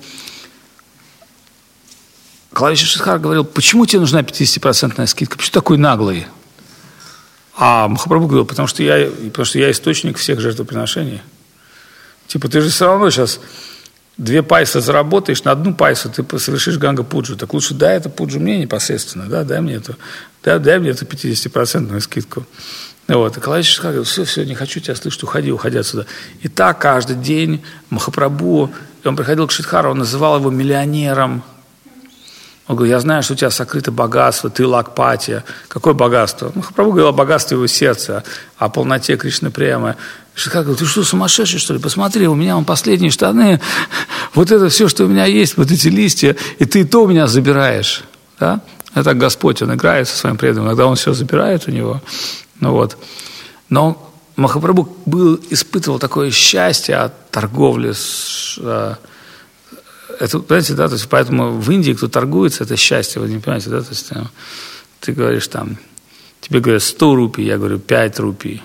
Калавеча Шридхар говорил, почему тебе нужна 50% скидка? Почему ты такой наглый? А Махапрабху говорил, потому что я источник всех жертвоприношений. Типа, ты же все равно сейчас 2 пайсы заработаешь, на 1 пайсу ты совершишь ганга-пуджу. Так лучше дай эту пуджу мне непосредственно, да, дай мне эту 50% скидку. Вот. И Калавеча Шридхар говорил, все, не хочу тебя слышать, уходи отсюда. И так каждый день Махапрабху, он приходил к Шридхару, он называл его миллионером. Он говорит, я знаю, что у тебя сокрыто богатство, ты лакпати. Какое богатство? Махапрабху говорил о богатстве его сердца, о полноте Кришны Премы. Шридхар говорит, ты что, сумасшедший, что ли? Посмотри, у меня последние штаны, вот это все, что у меня есть, вот эти листья, и ты то у меня забираешь. Да? Это Господь, Он играет со своим преданным, иногда Он все забирает у него. Ну вот. Но Махапрабху испытывал такое счастье от торговли с... Это, понимаете, да, то есть поэтому в Индии, кто торгуется, это счастье, вы не понимаете, да, то есть ты говоришь там, тебе говорят 100 рупий, я говорю 5 рупий.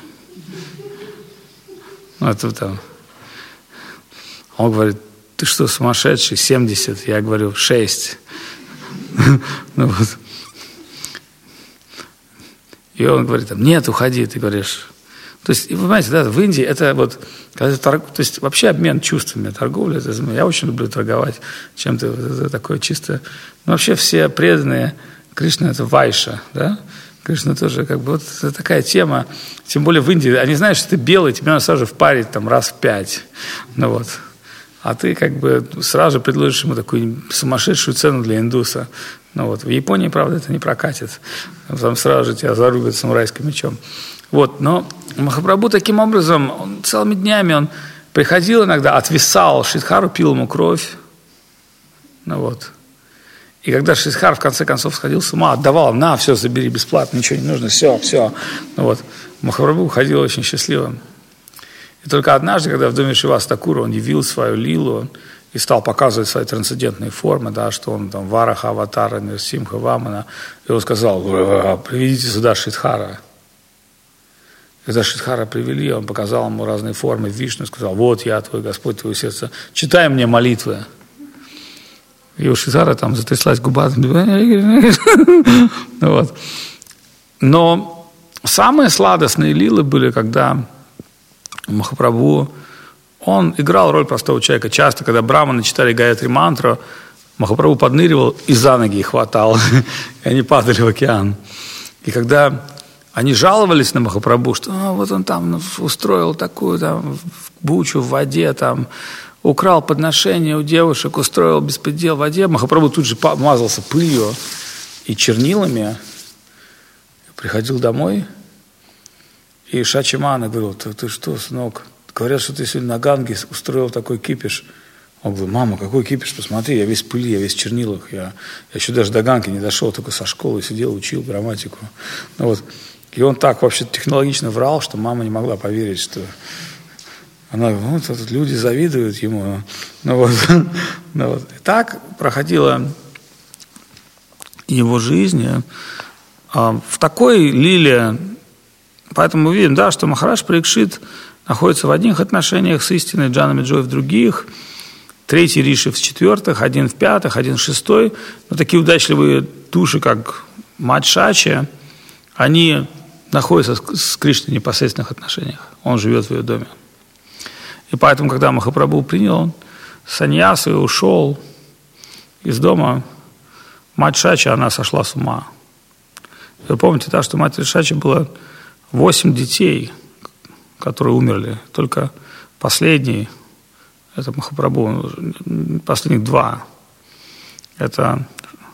Ну, это там. Он говорит, ты что, сумасшедший, 70, я говорю 6. Ну вот. И он говорит, нет, уходи, ты говоришь. То есть, вы понимаете, да, в Индии это вот, когда то есть вообще обмен чувствами, торговля, это, я очень люблю торговать чем-то, это такое чисто, ну, вообще все преданные Кришна это вайша, да, Кришна тоже как бы вот это такая тема, тем более в Индии, они знают, что ты белый, тебя надо сразу впарить там раз в 5, ну вот, а ты как бы сразу же предложишь ему такую сумасшедшую цену для индуса. Ну вот, в Японии, правда, это не прокатит. Там сразу же тебя зарубят самурайским мечом. Вот, но Махапрабху таким образом, он целыми днями он приходил иногда, отвисал Шридхару, пил ему кровь. Ну вот. И когда Шридхар в конце концов сходил с ума, отдавал, на, все, забери бесплатно, ничего не нужно, все. Ну вот. Махапрабху ходил очень счастливым. И только однажды, когда в доме Шриваса Такура он явил свою лилу и стал показывать свои трансцендентные формы, да, что он там Вараха, Аватара, Нирсимха, Вамана, и он сказал: приведите сюда Шридхара. Когда Шридхара привели, он показал ему разные формы Вишну, сказал: вот я, твой Господь, твое сердце, читай мне молитвы. И у Шридхара там затряслась губа. Вот. Но самые сладостные лилы были, когда Махапрабху, он играл роль простого человека. Часто, когда браманы читали Гаятри мантру, Махапрабху подныривал и за ноги их хватал, и они падали в океан. И когда они жаловались на Махапрабху, что вот он там устроил такую там бучу в воде, там украл подношение у девушек, устроил беспредел в воде, Махапрабху тут же мазался пылью и чернилами, приходил домой, и Шачимана говорил: ты что, сынок, говорят, что ты сегодня на Ганге устроил такой кипиш. Он говорит: мама, какой кипиш, посмотри, я весь в пыли, я весь в чернилах, я еще даже до Ганги не дошел, только со школы сидел, учил грамматику. Ну, вот. И он так вообще технологично врал, что мама не могла поверить, что... Она говорит: вот люди завидуют ему. Ну, вот. Ну, вот. И так проходила его жизнь. В такой лиле, поэтому мы видим, да, что Махарадж Парикшит находится в одних отношениях с истиной, Джанами Джой в других, третий Риши в четвертых, один в пятых, один в шестой. Но такие удачливые души, как мать Шачи, они находятся с Кришной в непосредственных отношениях. Он живет в ее доме. И поэтому, когда Махапрабху принял саньясу и ушел из дома, мать Шачи, она сошла с ума. Вы помните, да, что матери Шачи было 8 детей, которые умерли. Только последний, это Махапрабху, последних 2. Это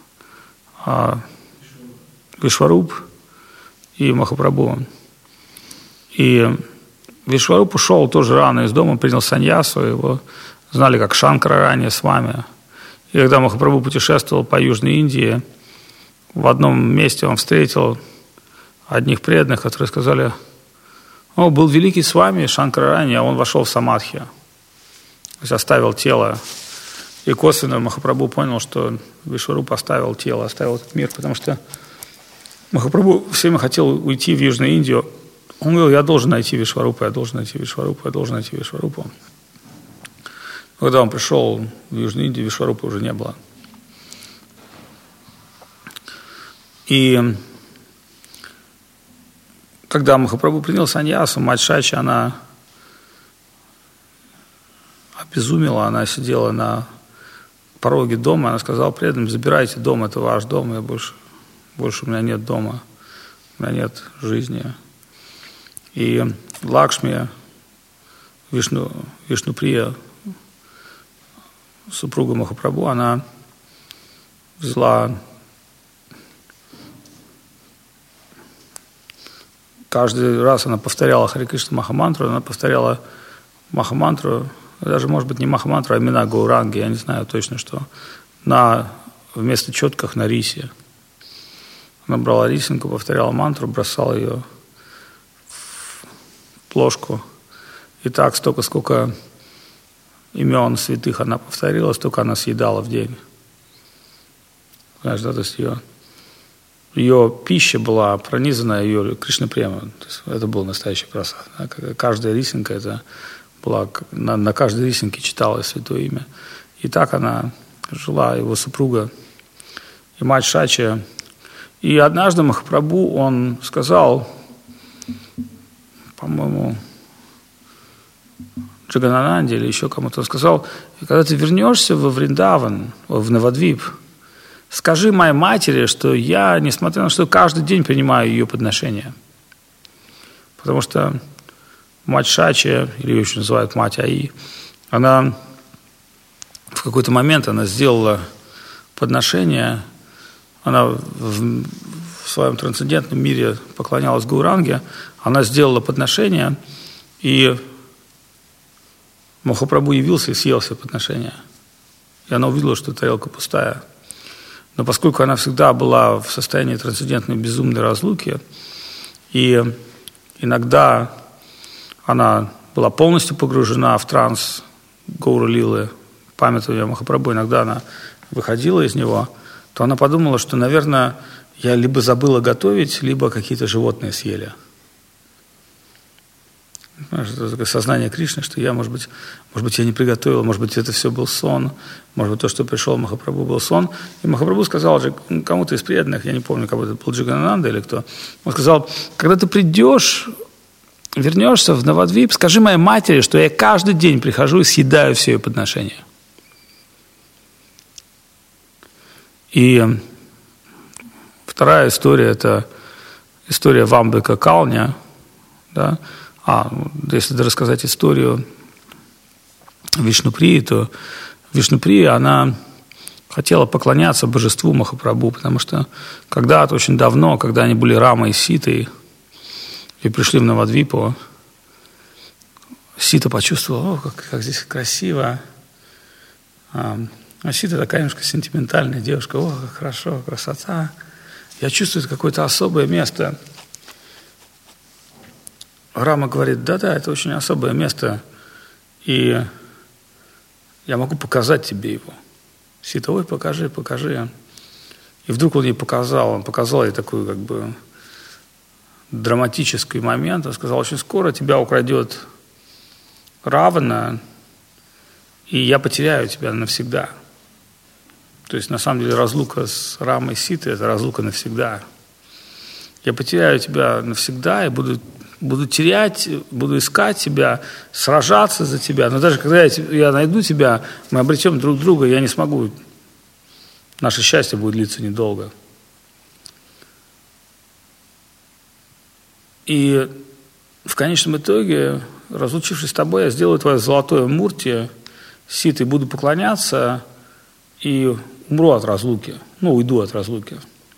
Вишваруп и Махапрабху. И Вишваруп ушел тоже рано из дома, принял саньясу, его знали как Шанкарарани с вами. И когда Махапрабху путешествовал по Южной Индии, в одном месте он встретил одних преданных, которые сказали: «О, был великий с вами Шанкарарани, а он вошел в самадхи». То есть оставил тело. И косвенно Махапрабху понял, что Вишваруп оставил тело, оставил этот мир, потому что Махапрабху все время хотел уйти в Южную Индию. Он говорил: я должен найти Вишварупу, я должен найти Вишварупу, я должен найти Вишварупу. Когда он пришел в Южную Индию, Вишварупы уже не было. И когда Махапрабху принял саньясу, мать Шачи, она обезумела, она сидела на пороге дома, она сказала преданным: забирайте дом, это ваш дом, я больше у меня нет дома, у меня нет жизни. И Лакшми, Вишнуприя, супруга Махапрабху, она взяла каждый раз, она повторяла Харе Кришна Махамантру, она повторяла Махамантру, даже, может быть, не Махамантру, а имена Гауранги, я не знаю точно, что, вместо четках на рисе. Она брала рисинку, повторяла мантру, бросала ее в плошку. И так столько, сколько имен святых она повторила, столько она съедала в день. Знаешь, да, то есть ее пища была пронизана ее Кришна-према. Это был настоящий просад. Каждая рисинка, это была, на каждой рисинке читалось святое имя. И так она жила, его супруга и мать Шачи. И однажды Махапрабху, он сказал, по-моему, Джаганананде или еще кому-то, он сказал: когда ты вернешься во Вриндаван, в Навадвип, скажи моей матери, что я, несмотря на что, каждый день принимаю ее подношения. Потому что мать Шачи, или ее еще называют мать Аи, она в какой-то момент она сделала подношение, она в своем трансцендентном мире поклонялась Гауранге, она сделала подношение, и Махапрабху явился и съел все подношения. И она увидела, что тарелка пустая. Но поскольку она всегда была в состоянии трансцендентной безумной разлуки, и иногда она была полностью погружена в транс Гаура-лилы, памятования Махапрабху, иногда она выходила из него, то она подумала, что, наверное, я либо забыла готовить, либо какие-то животные съели. Это такое сознание Кришны, что я, может быть, я не приготовила, может быть, это все был сон, может быть, то, что пришел Махапрабху, был сон. И Махапрабху сказал же кому-то из преданных, я не помню, кого это был, Джиганананда или кто, он сказал, когда ты вернешься в Навадвип, скажи моей матери, что я каждый день прихожу и съедаю все ее подношения. И вторая история – это история Вамбика Калня, да. Если рассказать историю Вишнуприи, то Вишнуприя, она хотела поклоняться божеству Махапрабху, потому что когда-то, очень давно, когда они были Рамой и Ситой, и пришли в Навадвипу, Сита почувствовала, как здесь красиво. А Сита такая немножко сентиментальная девушка, как хорошо, красота. Я чувствую какое-то особое место. Рама говорит, да, это очень особое место, и я могу показать тебе его. Сита, покажи. И вдруг он ей показал ей такой как бы драматический момент. Он сказал, очень скоро тебя украдет Равана, и я потеряю тебя навсегда. То есть, на самом деле, разлука с Рамой и Ситой – это разлука навсегда. Я потеряю тебя навсегда и буду терять, буду искать тебя, сражаться за тебя. Но даже когда я найду тебя, мы обретем друг друга, я не смогу. Наше счастье будет длиться недолго. И в конечном итоге, разлучившись с тобой, я сделаю твое золотое мурти, Ситой, буду поклоняться и умру от разлуки. Уйду от разлуки.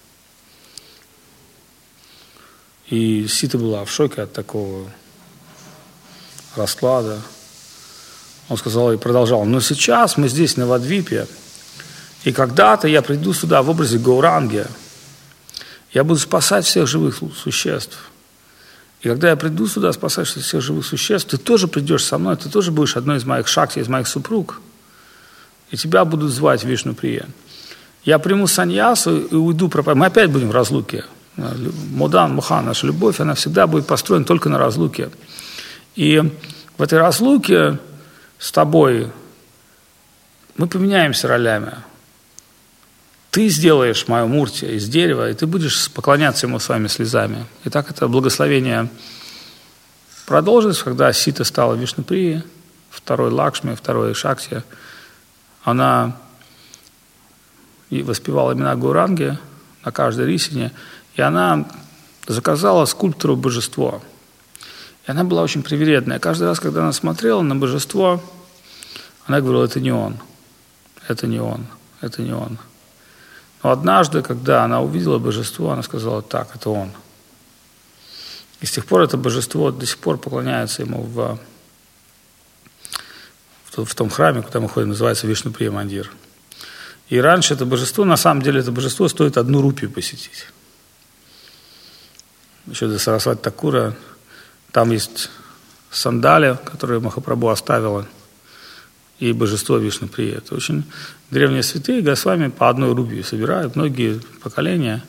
И Сита была в шоке от такого расклада. Он сказал и продолжал, но сейчас мы здесь, на Навадвипе, и когда-то я приду сюда в образе Гауранги, я буду спасать всех живых существ. И когда я приду сюда спасать всех живых существ, ты тоже придешь со мной, ты тоже будешь одной из моих шакти, из моих супруг, и тебя будут звать Вишнуприя. Я приму саньясу и уйду пропасть. Мы опять будем в разлуке. Модан, Муха, наша любовь, она всегда будет построена только на разлуке. И в этой разлуке с тобой мы поменяемся ролями. Ты сделаешь мою мурти из дерева, и ты будешь поклоняться ему своими слезами. И так это благословение продолжилось, когда Сита стала Вишнуприей, второй Лакшми, второй Шакти. Она воспевала имена Гауранги на каждой рисине, и она заказала скульптору божество. И она была очень привередная. Каждый раз, когда она смотрела на божество, она говорила, это не он, это не он, это не он. Но однажды, когда она увидела божество, она сказала, так, это он. И с тех пор это божество до сих пор поклоняется ему в том храме, куда мы ходим, называется Вишнуприя Мандир. И раньше это божество, на самом деле это божество стоит 1 рупию посетить. Еще до Сарасвати Такура, там есть сандали, которые Махапрабху оставила, и божество Вишнуприя. Это очень древние святые, Госвами по 1 рупию собирают, многие поколения.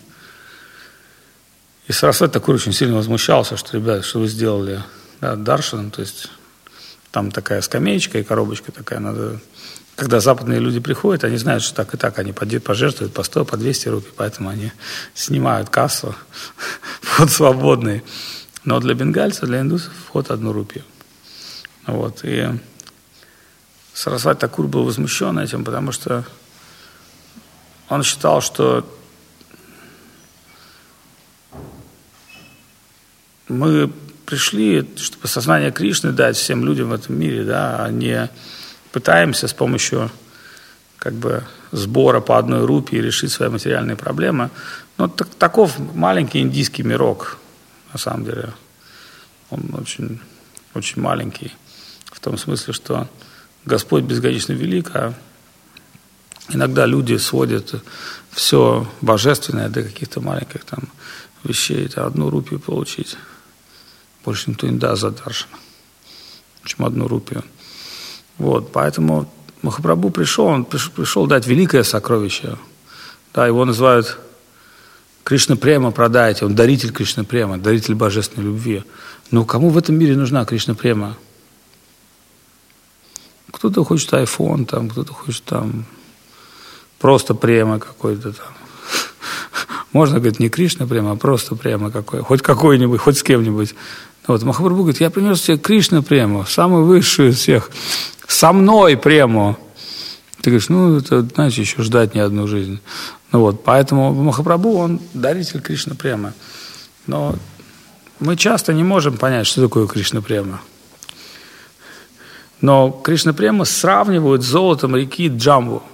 И Сарасвати Такур очень сильно возмущался, что, ребята, что вы сделали даршаном, то есть там такая скамеечка и коробочка такая, надо... Когда западные люди приходят, они знают, что так и так, они пожертвуют по 100, по 200 рупий, поэтому они снимают кассу, вход свободный. Но для бенгальцев, для индусов вход 1 рупию. Вот. И Сарасвати Такур был возмущен этим, потому что он считал, что мы пришли, чтобы сознание Кришны дать всем людям в этом мире, да, а не пытаемся с помощью как бы сбора по 1 рупии решить свои материальные проблемы. Но таков маленький индийский мирок, на самом деле. Он очень, очень маленький. В том смысле, что Господь безгранично велик, а иногда люди сводят все божественное до каких-то маленьких там вещей. Это 1 рупию получить. Больше никто не даст за даршана, чем 1 рупию. Вот, поэтому Махапрабху пришел дать великое сокровище. Да, его называют Кришна Према Прадайти, он даритель Кришна Према, даритель божественной любви. Но кому в этом мире нужна Кришна Према? Кто-то хочет айфон, там, кто-то хочет там просто према какой-то там. Можно говорить не Кришна Према, а просто према какой-нибудь, хоть с кем-нибудь. Вот, Махапрабху говорит, я принес тебе Кришна Прему, самую высшую из всех, со мной прему. Ты говоришь, это значит еще ждать не 1 жизнь. Вот, поэтому Махапрабху, он даритель Кришна Премы. Но мы часто не можем понять, что такое Кришна Према. Но Кришна Према сравнивают с золотом реки Джамбу.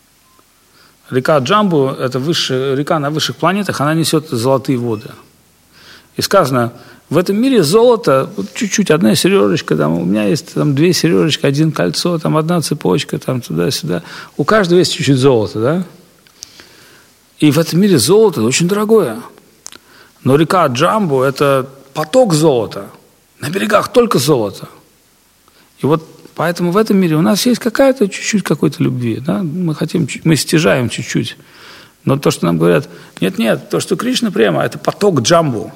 Река Джамбу – это высшая река на высших планетах, она несет золотые воды. И сказано, в этом мире золото, вот чуть-чуть, 1 сережечка, там, у меня есть там 2 сережечки, 1 кольцо, там 1 цепочка, там туда-сюда. У каждого есть чуть-чуть золота, да? И в этом мире золото очень дорогое. Но река Джамбу – это поток золота. На берегах только золото. И вот поэтому в этом мире у нас есть какая-то чуть-чуть какой-то любви. Да? Мы стяжаем чуть-чуть. Но то, что нам говорят, нет, то, что Кришна Према – это поток Джамбу.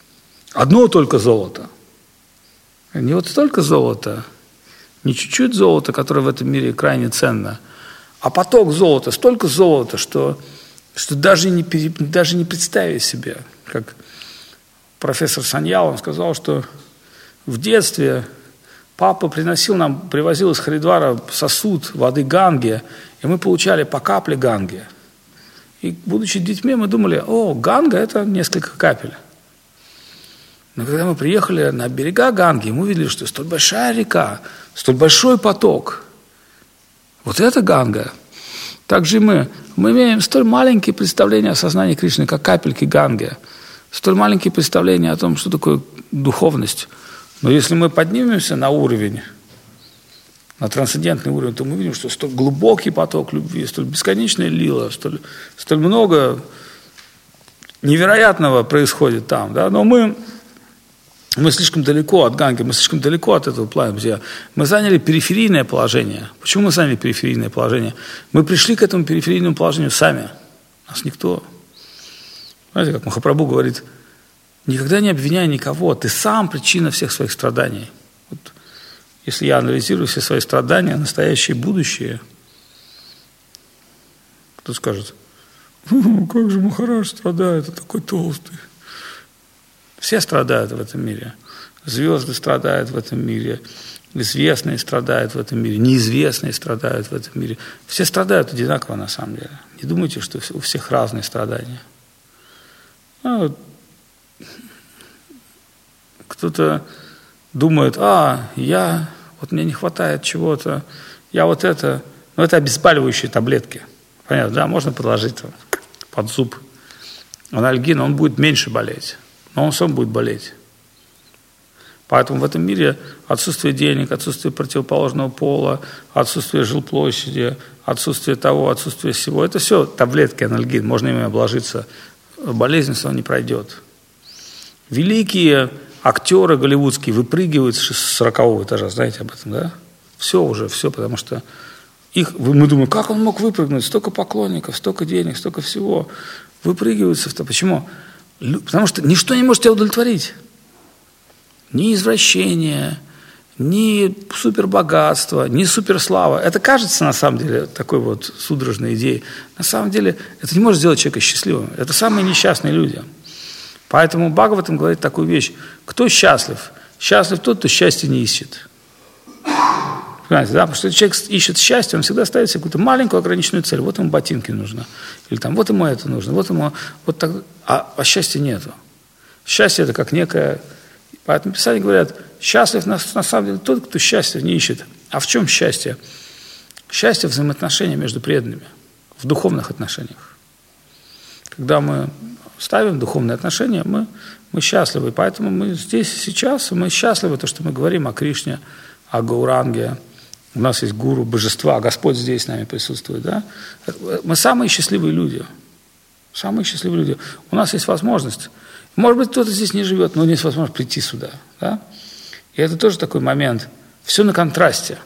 1 только золото. Не вот столько золота, не чуть-чуть золота, которое в этом мире крайне ценно, а поток золота, столько золота, что даже не представить себе. Как профессор Саньял, он сказал, что в детстве папа привозил из Харидвара сосуд воды Ганги, и мы получали по капле Ганги. И, будучи детьми, мы думали, Ганга – это несколько капель. Но когда мы приехали на берега Ганги, мы увидели, что столь большая река, столь большой поток. Вот это Ганга. Также мы имеем столь маленькие представления о сознании Кришны, как капельки Ганги. Столь маленькие представления о том, что такое духовность. Но если мы поднимемся на уровень, на трансцендентный уровень, то мы видим, что столь глубокий поток любви, столь бесконечная лила, столь много невероятного происходит там. Да? Но мы слишком далеко от Ганги, мы слишком далеко от этого пламени. Мы заняли периферийное положение. Почему мы заняли периферийное положение? Мы пришли к этому периферийному положению сами. Нас никто. Знаете, как Махапрабху говорит, никогда не обвиняй никого, ты сам причина всех своих страданий. Вот, если я анализирую все свои страдания, настоящие и будущие, кто скажет, как же Махарадж страдает, он такой толстый. Все страдают в этом мире. Звезды страдают в этом мире, известные страдают в этом мире, неизвестные страдают в этом мире. Все страдают одинаково на самом деле. Не думайте, что у всех разные страдания. Кто-то думает, мне не хватает чего-то, это обезболивающие таблетки. Понятно, да, можно подложить под зуб анальгин, он будет меньше болеть, но он сам будет болеть. Поэтому в этом мире отсутствие денег, отсутствие противоположного пола, отсутствие жилплощади, отсутствие того, отсутствие всего, это все таблетки анальгин, можно ими обложиться, болезнь сама не пройдет. Великие актеры голливудские выпрыгивают с 40-го этажа, знаете об этом, да? Все, потому что мы думаем, как он мог выпрыгнуть? Столько поклонников, столько денег, столько всего. Выпрыгиваются. Почему? Потому что ничто не может тебя удовлетворить. Ни извращение, ни супербогатство, ни суперслава. Это кажется, на самом деле, такой вот судорожной идеей. На самом деле, это не может сделать человека счастливым. Это самые несчастные люди. Поэтому Бхагаватам говорит такую вещь. Кто счастлив? Счастлив тот, кто счастья не ищет. Понимаете, да? Потому что человек ищет счастье, он всегда ставит себе какую-то маленькую ограниченную цель. Вот ему ботинки нужно. Или там, вот ему это нужно. Вот ему вот так. А счастья нету. Счастье – это как некое... Поэтому Писания говорят, счастлив на самом деле тот, кто счастья не ищет. А в чем счастье? Счастье – взаимоотношения между преданными, в духовных отношениях. Когда мы ставим духовные отношения, мы счастливы. Поэтому мы здесь сейчас, мы счастливы, то, что мы говорим о Кришне, о Гауранге. У нас есть гуру, божества, Господь здесь с нами присутствует. Да? Мы самые счастливые люди. Самые счастливые люди. У нас есть возможность. Может быть, кто-то здесь не живет, но есть возможность прийти сюда. Да? И это тоже такой момент. Все на контрасте.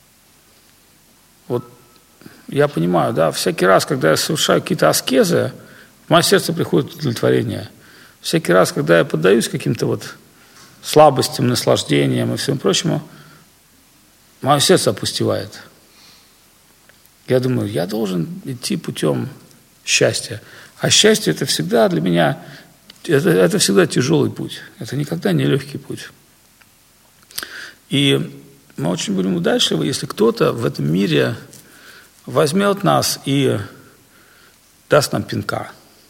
Вот я понимаю, да, всякий раз, когда я совершаю какие-то аскезы, в мое сердце приходит удовлетворение. Всякий раз, когда я поддаюсь каким-то вот слабостям, наслаждениям и всему прочему, мое сердце опустевает. Я думаю, я должен идти путем счастья. А счастье – это всегда для меня, это всегда тяжелый путь. Это никогда не легкий путь. И мы очень будем удачливы, если кто-то в этом мире возьмет нас и даст нам пинка.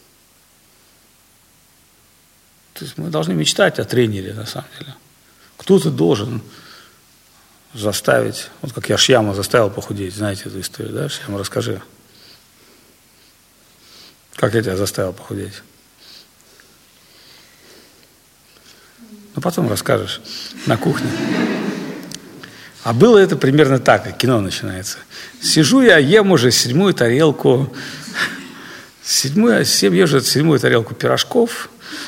То есть мы должны мечтать о тренере, на самом деле. Кто-то должен заставить, вот как я Шьяму заставил похудеть, знаете эту историю, да? Шьяма, расскажи. Как я тебя заставил похудеть? Ну, потом расскажешь на кухне. А было это примерно так, как кино начинается. Сижу я, ем уже седьмую тарелку пирожков.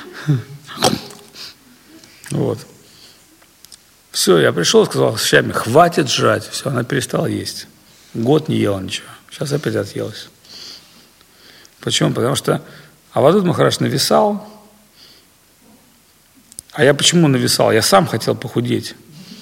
Вот. Все, я пришел, сказал Шьяме, хватит жрать. Все, она перестала есть. Год не ела ничего. Сейчас опять отъелась. Почему? Потому что Авадут Махарадж нависал. А я почему нависал? Я сам хотел похудеть.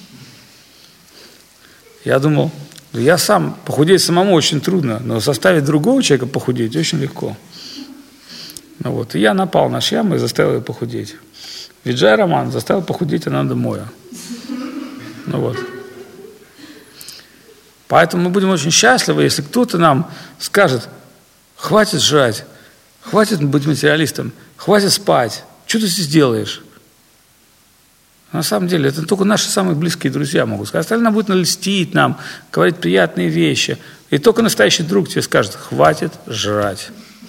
Я думал, я сам, похудеть самому очень трудно, но заставить другого человека похудеть очень легко. Ну вот. И я напал на Шьяму и заставил ее похудеть. Виджай Роман заставил похудеть Ананда Моя. Ну вот. Поэтому мы будем очень счастливы, если кто-то нам скажет, хватит жрать, хватит быть материалистом, хватит спать, что ты здесь делаешь? На самом деле, это только наши самые близкие друзья могут сказать. Остальное будет льстить нам, говорить приятные вещи. И только настоящий друг тебе скажет, хватит жрать.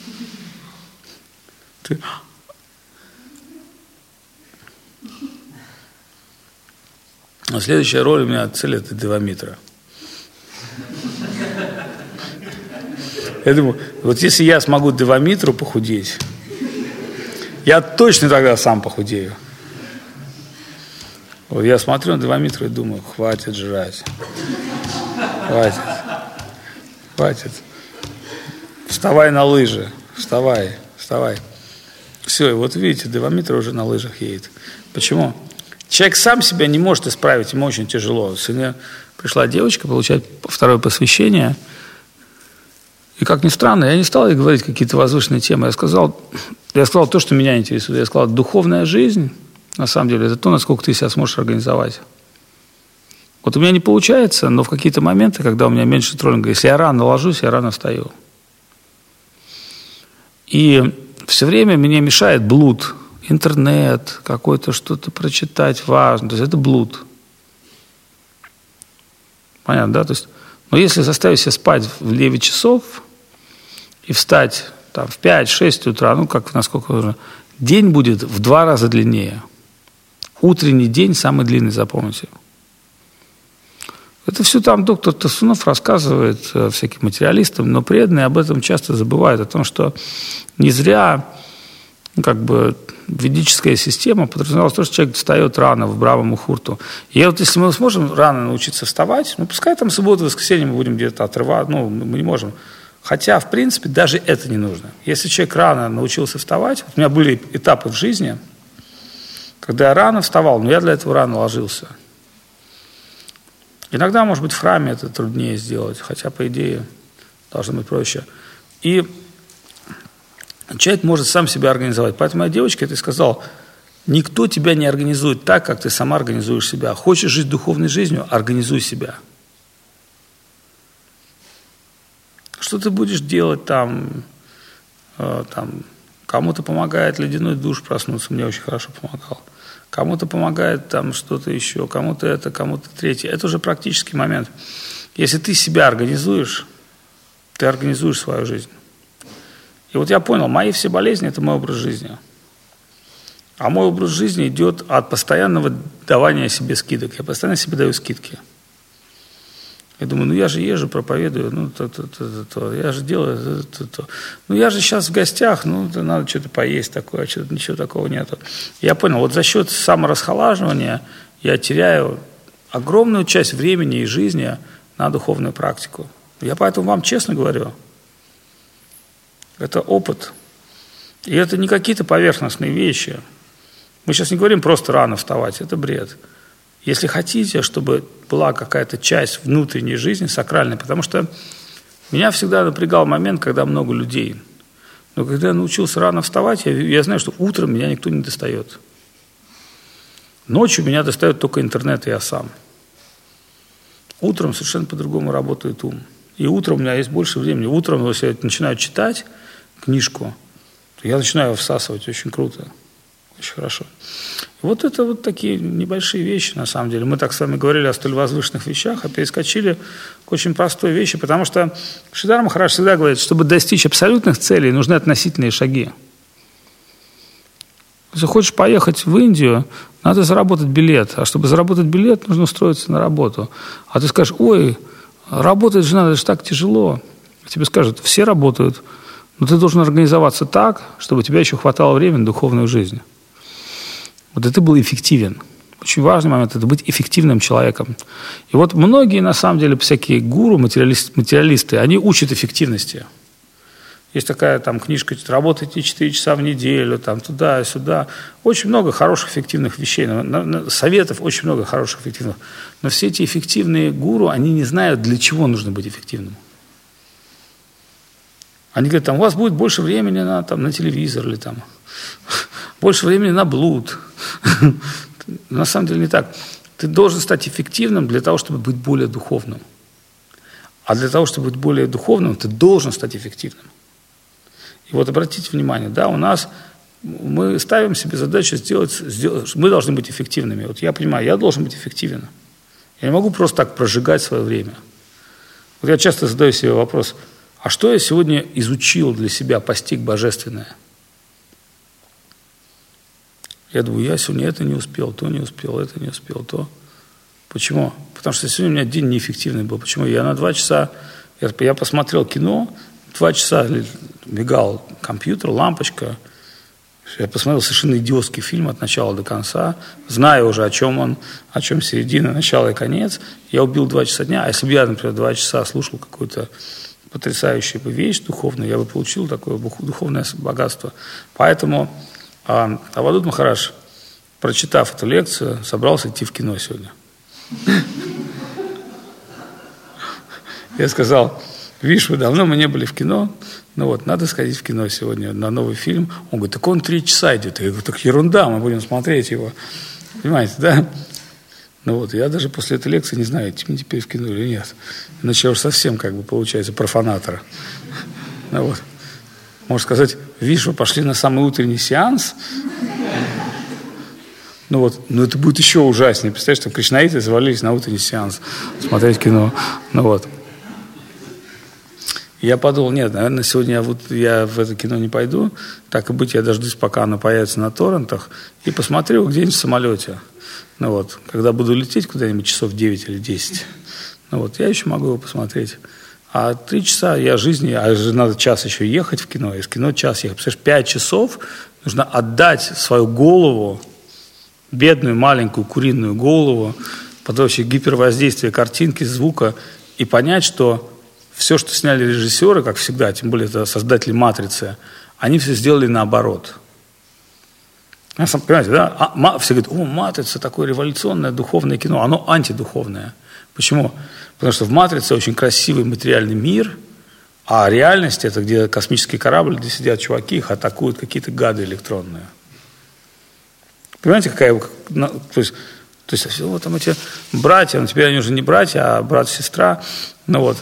А следующая роль у меня цель – это Девамитра. Я думаю, вот если я смогу Девамитру похудеть, я точно тогда сам похудею. Вот я смотрю на Девамитру и думаю, хватит жрать. Хватит. Вставай на лыжи. Вставай. Все, и вот видите, Девамитра уже на лыжах едет. Почему? Человек сам себя не может исправить, ему очень тяжело. Сегодня пришла девочка получать второе посвящение. И, как ни странно, я не стал ей говорить какие-то возвышенные темы. Я сказал то, что меня интересует. Я сказал, духовная жизнь, на самом деле, это то, насколько ты себя сможешь организовать. Вот у меня не получается, но в какие-то моменты, когда у меня меньше троллинга, если я рано ложусь, я рано встаю. И все время мне мешает блуд. Интернет, какой-то что-то прочитать важно. То есть это блуд. Понятно, да? То есть, но если заставить себя спать в 9 часов и встать там, в 5-6 утра, ну, как насколько нужно, день будет в 2 раза длиннее. Утренний день самый длинный, запомните. Это все там доктор Тасунов рассказывает всяким материалистам, но преданные об этом часто забывают, о том, что не зря ведическая система подразумевалась то, что человек встает рано в Брахма Мухурту. И вот если мы сможем рано научиться вставать, пускай там субботу, воскресенье мы будем где-то отрывать, мы не можем. Хотя, в принципе, даже это не нужно. Если человек рано научился вставать, у меня были этапы в жизни, когда я рано вставал, но я для этого рано ложился. Иногда, может быть, в храме это труднее сделать, хотя, по идее, должно быть проще. И человек может сам себя организовать. Поэтому я девочке это сказал, никто тебя не организует так, как ты сама организуешь себя. Хочешь жить духовной жизнью, организуй себя. Что ты будешь делать там кому-то помогает ледяной душ проснуться, мне очень хорошо помогал. Кому-то помогает там что-то еще, кому-то это, кому-то третье. Это уже практический момент. Если ты себя организуешь, ты организуешь свою жизнь. И вот я понял, мои все болезни – это мой образ жизни. А мой образ жизни идет от постоянного давания себе скидок. Я постоянно себе даю скидки. Я думаю, я же езжу, проповедую, я же делаю то. Я же сейчас в гостях, надо что-то поесть такое, что-то ничего такого нету. Я понял, вот за счет саморасхолаживания я теряю огромную часть времени и жизни на духовную практику. Я поэтому вам честно говорю, это опыт. И это не какие-то поверхностные вещи. Мы сейчас не говорим просто рано вставать, это бред. Если хотите, чтобы была какая-то часть внутренней жизни, сакральной, потому что меня всегда напрягал момент, когда много людей. Но когда я научился рано вставать, я знаю, что утром меня никто не достает. Ночью меня достает только интернет и я сам. Утром совершенно по-другому работает ум. И утром у меня есть больше времени. Утром, если я начинаю читать книжку, то я начинаю всасывать. Очень круто. Очень хорошо. Вот это вот такие небольшие вещи, на самом деле. Мы так с вами говорили о столь возвышенных вещах, а перескочили к очень простой вещи, потому что Шридхар Махарадж всегда говорит, чтобы достичь абсолютных целей, нужны относительные шаги. Если хочешь поехать в Индию, надо заработать билет. А чтобы заработать билет, нужно устроиться на работу. А ты скажешь, ой, работать же надо, это же так тяжело. Тебе скажут, все работают, но ты должен организоваться так, чтобы у тебя еще хватало времени на духовную жизнь. Вот и ты был эффективен. Очень важный момент – это быть эффективным человеком. И вот многие, на самом деле, всякие гуру, материалисты, они учат эффективности. Есть такая там книжка «Работайте 4 часа в неделю», там туда-сюда. Очень много хороших, эффективных вещей. Советов очень много хороших, эффективных. Но все эти эффективные гуру, они не знают, для чего нужно быть эффективным. Они говорят, у вас будет больше времени на телевизор или больше времени на блуд. На самом деле не так. Ты должен стать эффективным для того, чтобы быть более духовным. А для того, чтобы быть более духовным, ты должен стать эффективным. И вот обратите внимание, мы ставим себе задачу сделать, мы должны быть эффективными. Вот я понимаю, я должен быть эффективен. Я не могу просто так прожигать свое время. Вот я часто задаю себе вопрос, а что я сегодня изучил для себя, постиг божественное? Я думаю, я сегодня это не успел, то не успел, это не успел, то. Почему? Потому что сегодня у меня день неэффективный был. Почему? Я на 2 часа, я посмотрел кино, 2 часа мигал компьютер, лампочка. Я посмотрел совершенно идиотский фильм от начала до конца, зная уже, о чем середина, начало и конец. Я убил 2 часа дня. А если бы я, например, 2 часа слушал какую-то потрясающую вещь духовную, я бы получил такое духовное богатство. Поэтому Авадут Махарадж, прочитав эту лекцию, собрался идти в кино сегодня. Я сказал, видишь, давно мы не были в кино, надо сходить в кино сегодня на новый фильм. Он говорит, так он 3 часа идет. Я говорю, так ерунда, мы будем смотреть его. Понимаете, да? Я даже после этой лекции не знаю, идти мне теперь в кино или нет. Иначе я уж совсем, получается, профанатор. Можно сказать, видишь, вы пошли на самый утренний сеанс. Но это будет еще ужаснее. Представляешь, что кришнаиты завалились на утренний сеанс смотреть кино. Я подумал, нет, наверное, сегодня я в это кино не пойду. Так и быть, я дождусь, пока оно появится на торрентах, и посмотрю где-нибудь в самолете. Когда буду лететь куда-нибудь часов 9 или 10. Я еще могу его посмотреть. А 3 часа я жизни, а же надо час еще ехать в кино, из кино час ехать. Представляешь, 5 часов нужно отдать свою голову, бедную маленькую куриную голову, под вообще гипервоздействие картинки, звука, и понять, что все, что сняли режиссеры, как всегда, тем более это создатели «Матрицы», они все сделали наоборот. Понимаете, да? Все говорят, «Матрица» такое революционное духовное кино, оно антидуховное. Почему? Потому что в «Матрице» очень красивый материальный мир, а реальность – это где космический корабль, где сидят чуваки, их атакуют какие-то гады электронные. Понимаете, какая... То есть эти братья, теперь они уже не братья, а брат и сестра. То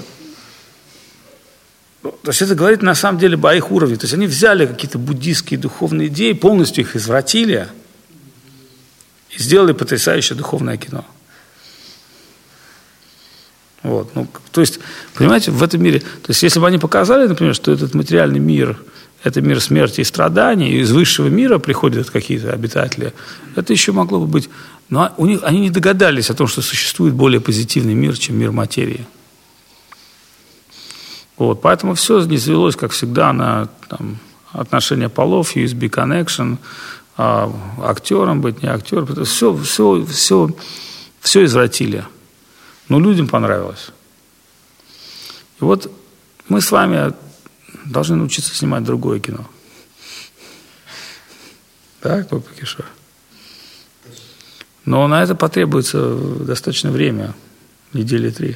есть это говорит на самом деле об их уровне. То есть они взяли какие-то буддийские духовные идеи, полностью их извратили и сделали потрясающее духовное кино. Вот. Ну, то есть, понимаете, в этом мире... То есть, если бы они показали, например, что этот материальный мир – это мир смерти и страданий, и из высшего мира приходят какие-то обитатели, это еще могло бы быть... Но они не догадались о том, что существует более позитивный мир, чем мир материи. Вот. Поэтому все не завелось, как всегда, на там, отношения полов, USB connection, актером быть, не актером. Все извратили. Но людям понравилось. И вот мы с вами должны научиться снимать другое кино. Так, Папа Кишор? Но на это потребуется достаточно время, недели 3.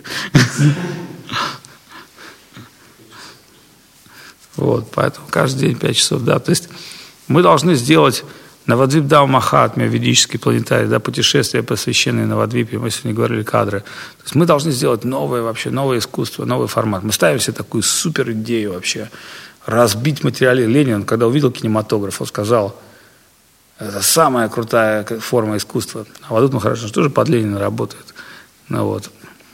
Вот, поэтому каждый день 5 часов, да. То есть мы должны сделать Навадвип-Дау Махатмя, ведический планетарий, да, путешествие по священной Навадвипе, мы сегодня говорили кадры. То есть мы должны сделать новое искусство, новый формат. Мы ставим себе такую супер идею вообще, разбить материализм. Ленин, когда увидел кинематограф, он сказал, это самая крутая форма искусства. А вот тут Махарадж тоже под Ленина работает. Ну, вот.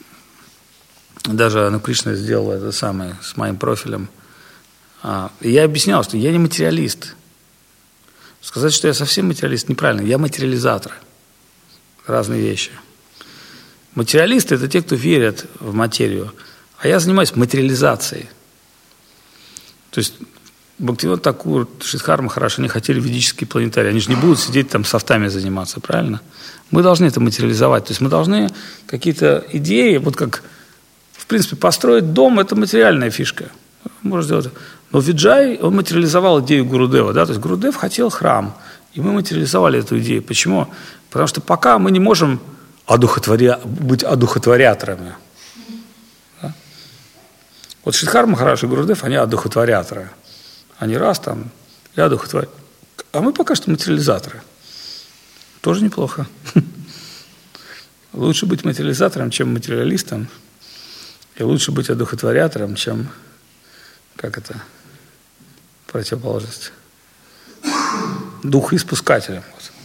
Даже Кришна сделал это самое с моим профилем. И я объяснял, что я не материалист. Сказать, что я совсем материалист, неправильно. Я материализатор. Разные вещи. Материалисты – это те, кто верят в материю. А я занимаюсь материализацией. То есть Бхактивинода Такур, Шридхар Махарадж, они хотели ведический планетарий. Они же не будут сидеть там софтами заниматься, правильно? Мы должны это материализовать. То есть мы должны какие-то идеи, вот как, в принципе, построить дом – это материальная фишка. Можно сделать. Но Виджай, он материализовал идею Гурудева. Да? То есть Гурудев хотел храм, и мы материализовали эту идею. Почему? Потому что пока мы не можем быть одухотворяторами. Да? Вот Шридхар Махарадж и Гурудев, они одухотворяторы. Они раз там и одухотворяторы. А мы пока что материализаторы. Тоже неплохо. Лучше быть материализатором, чем материалистом. И лучше быть одухотворятором, чем... Как это? Противоположность. Духоиспускателем.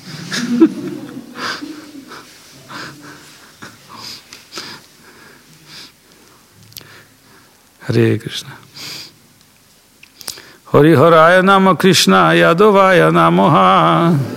Харе Кришна. Хари Харая Нама Кришна Ядовая Намаха.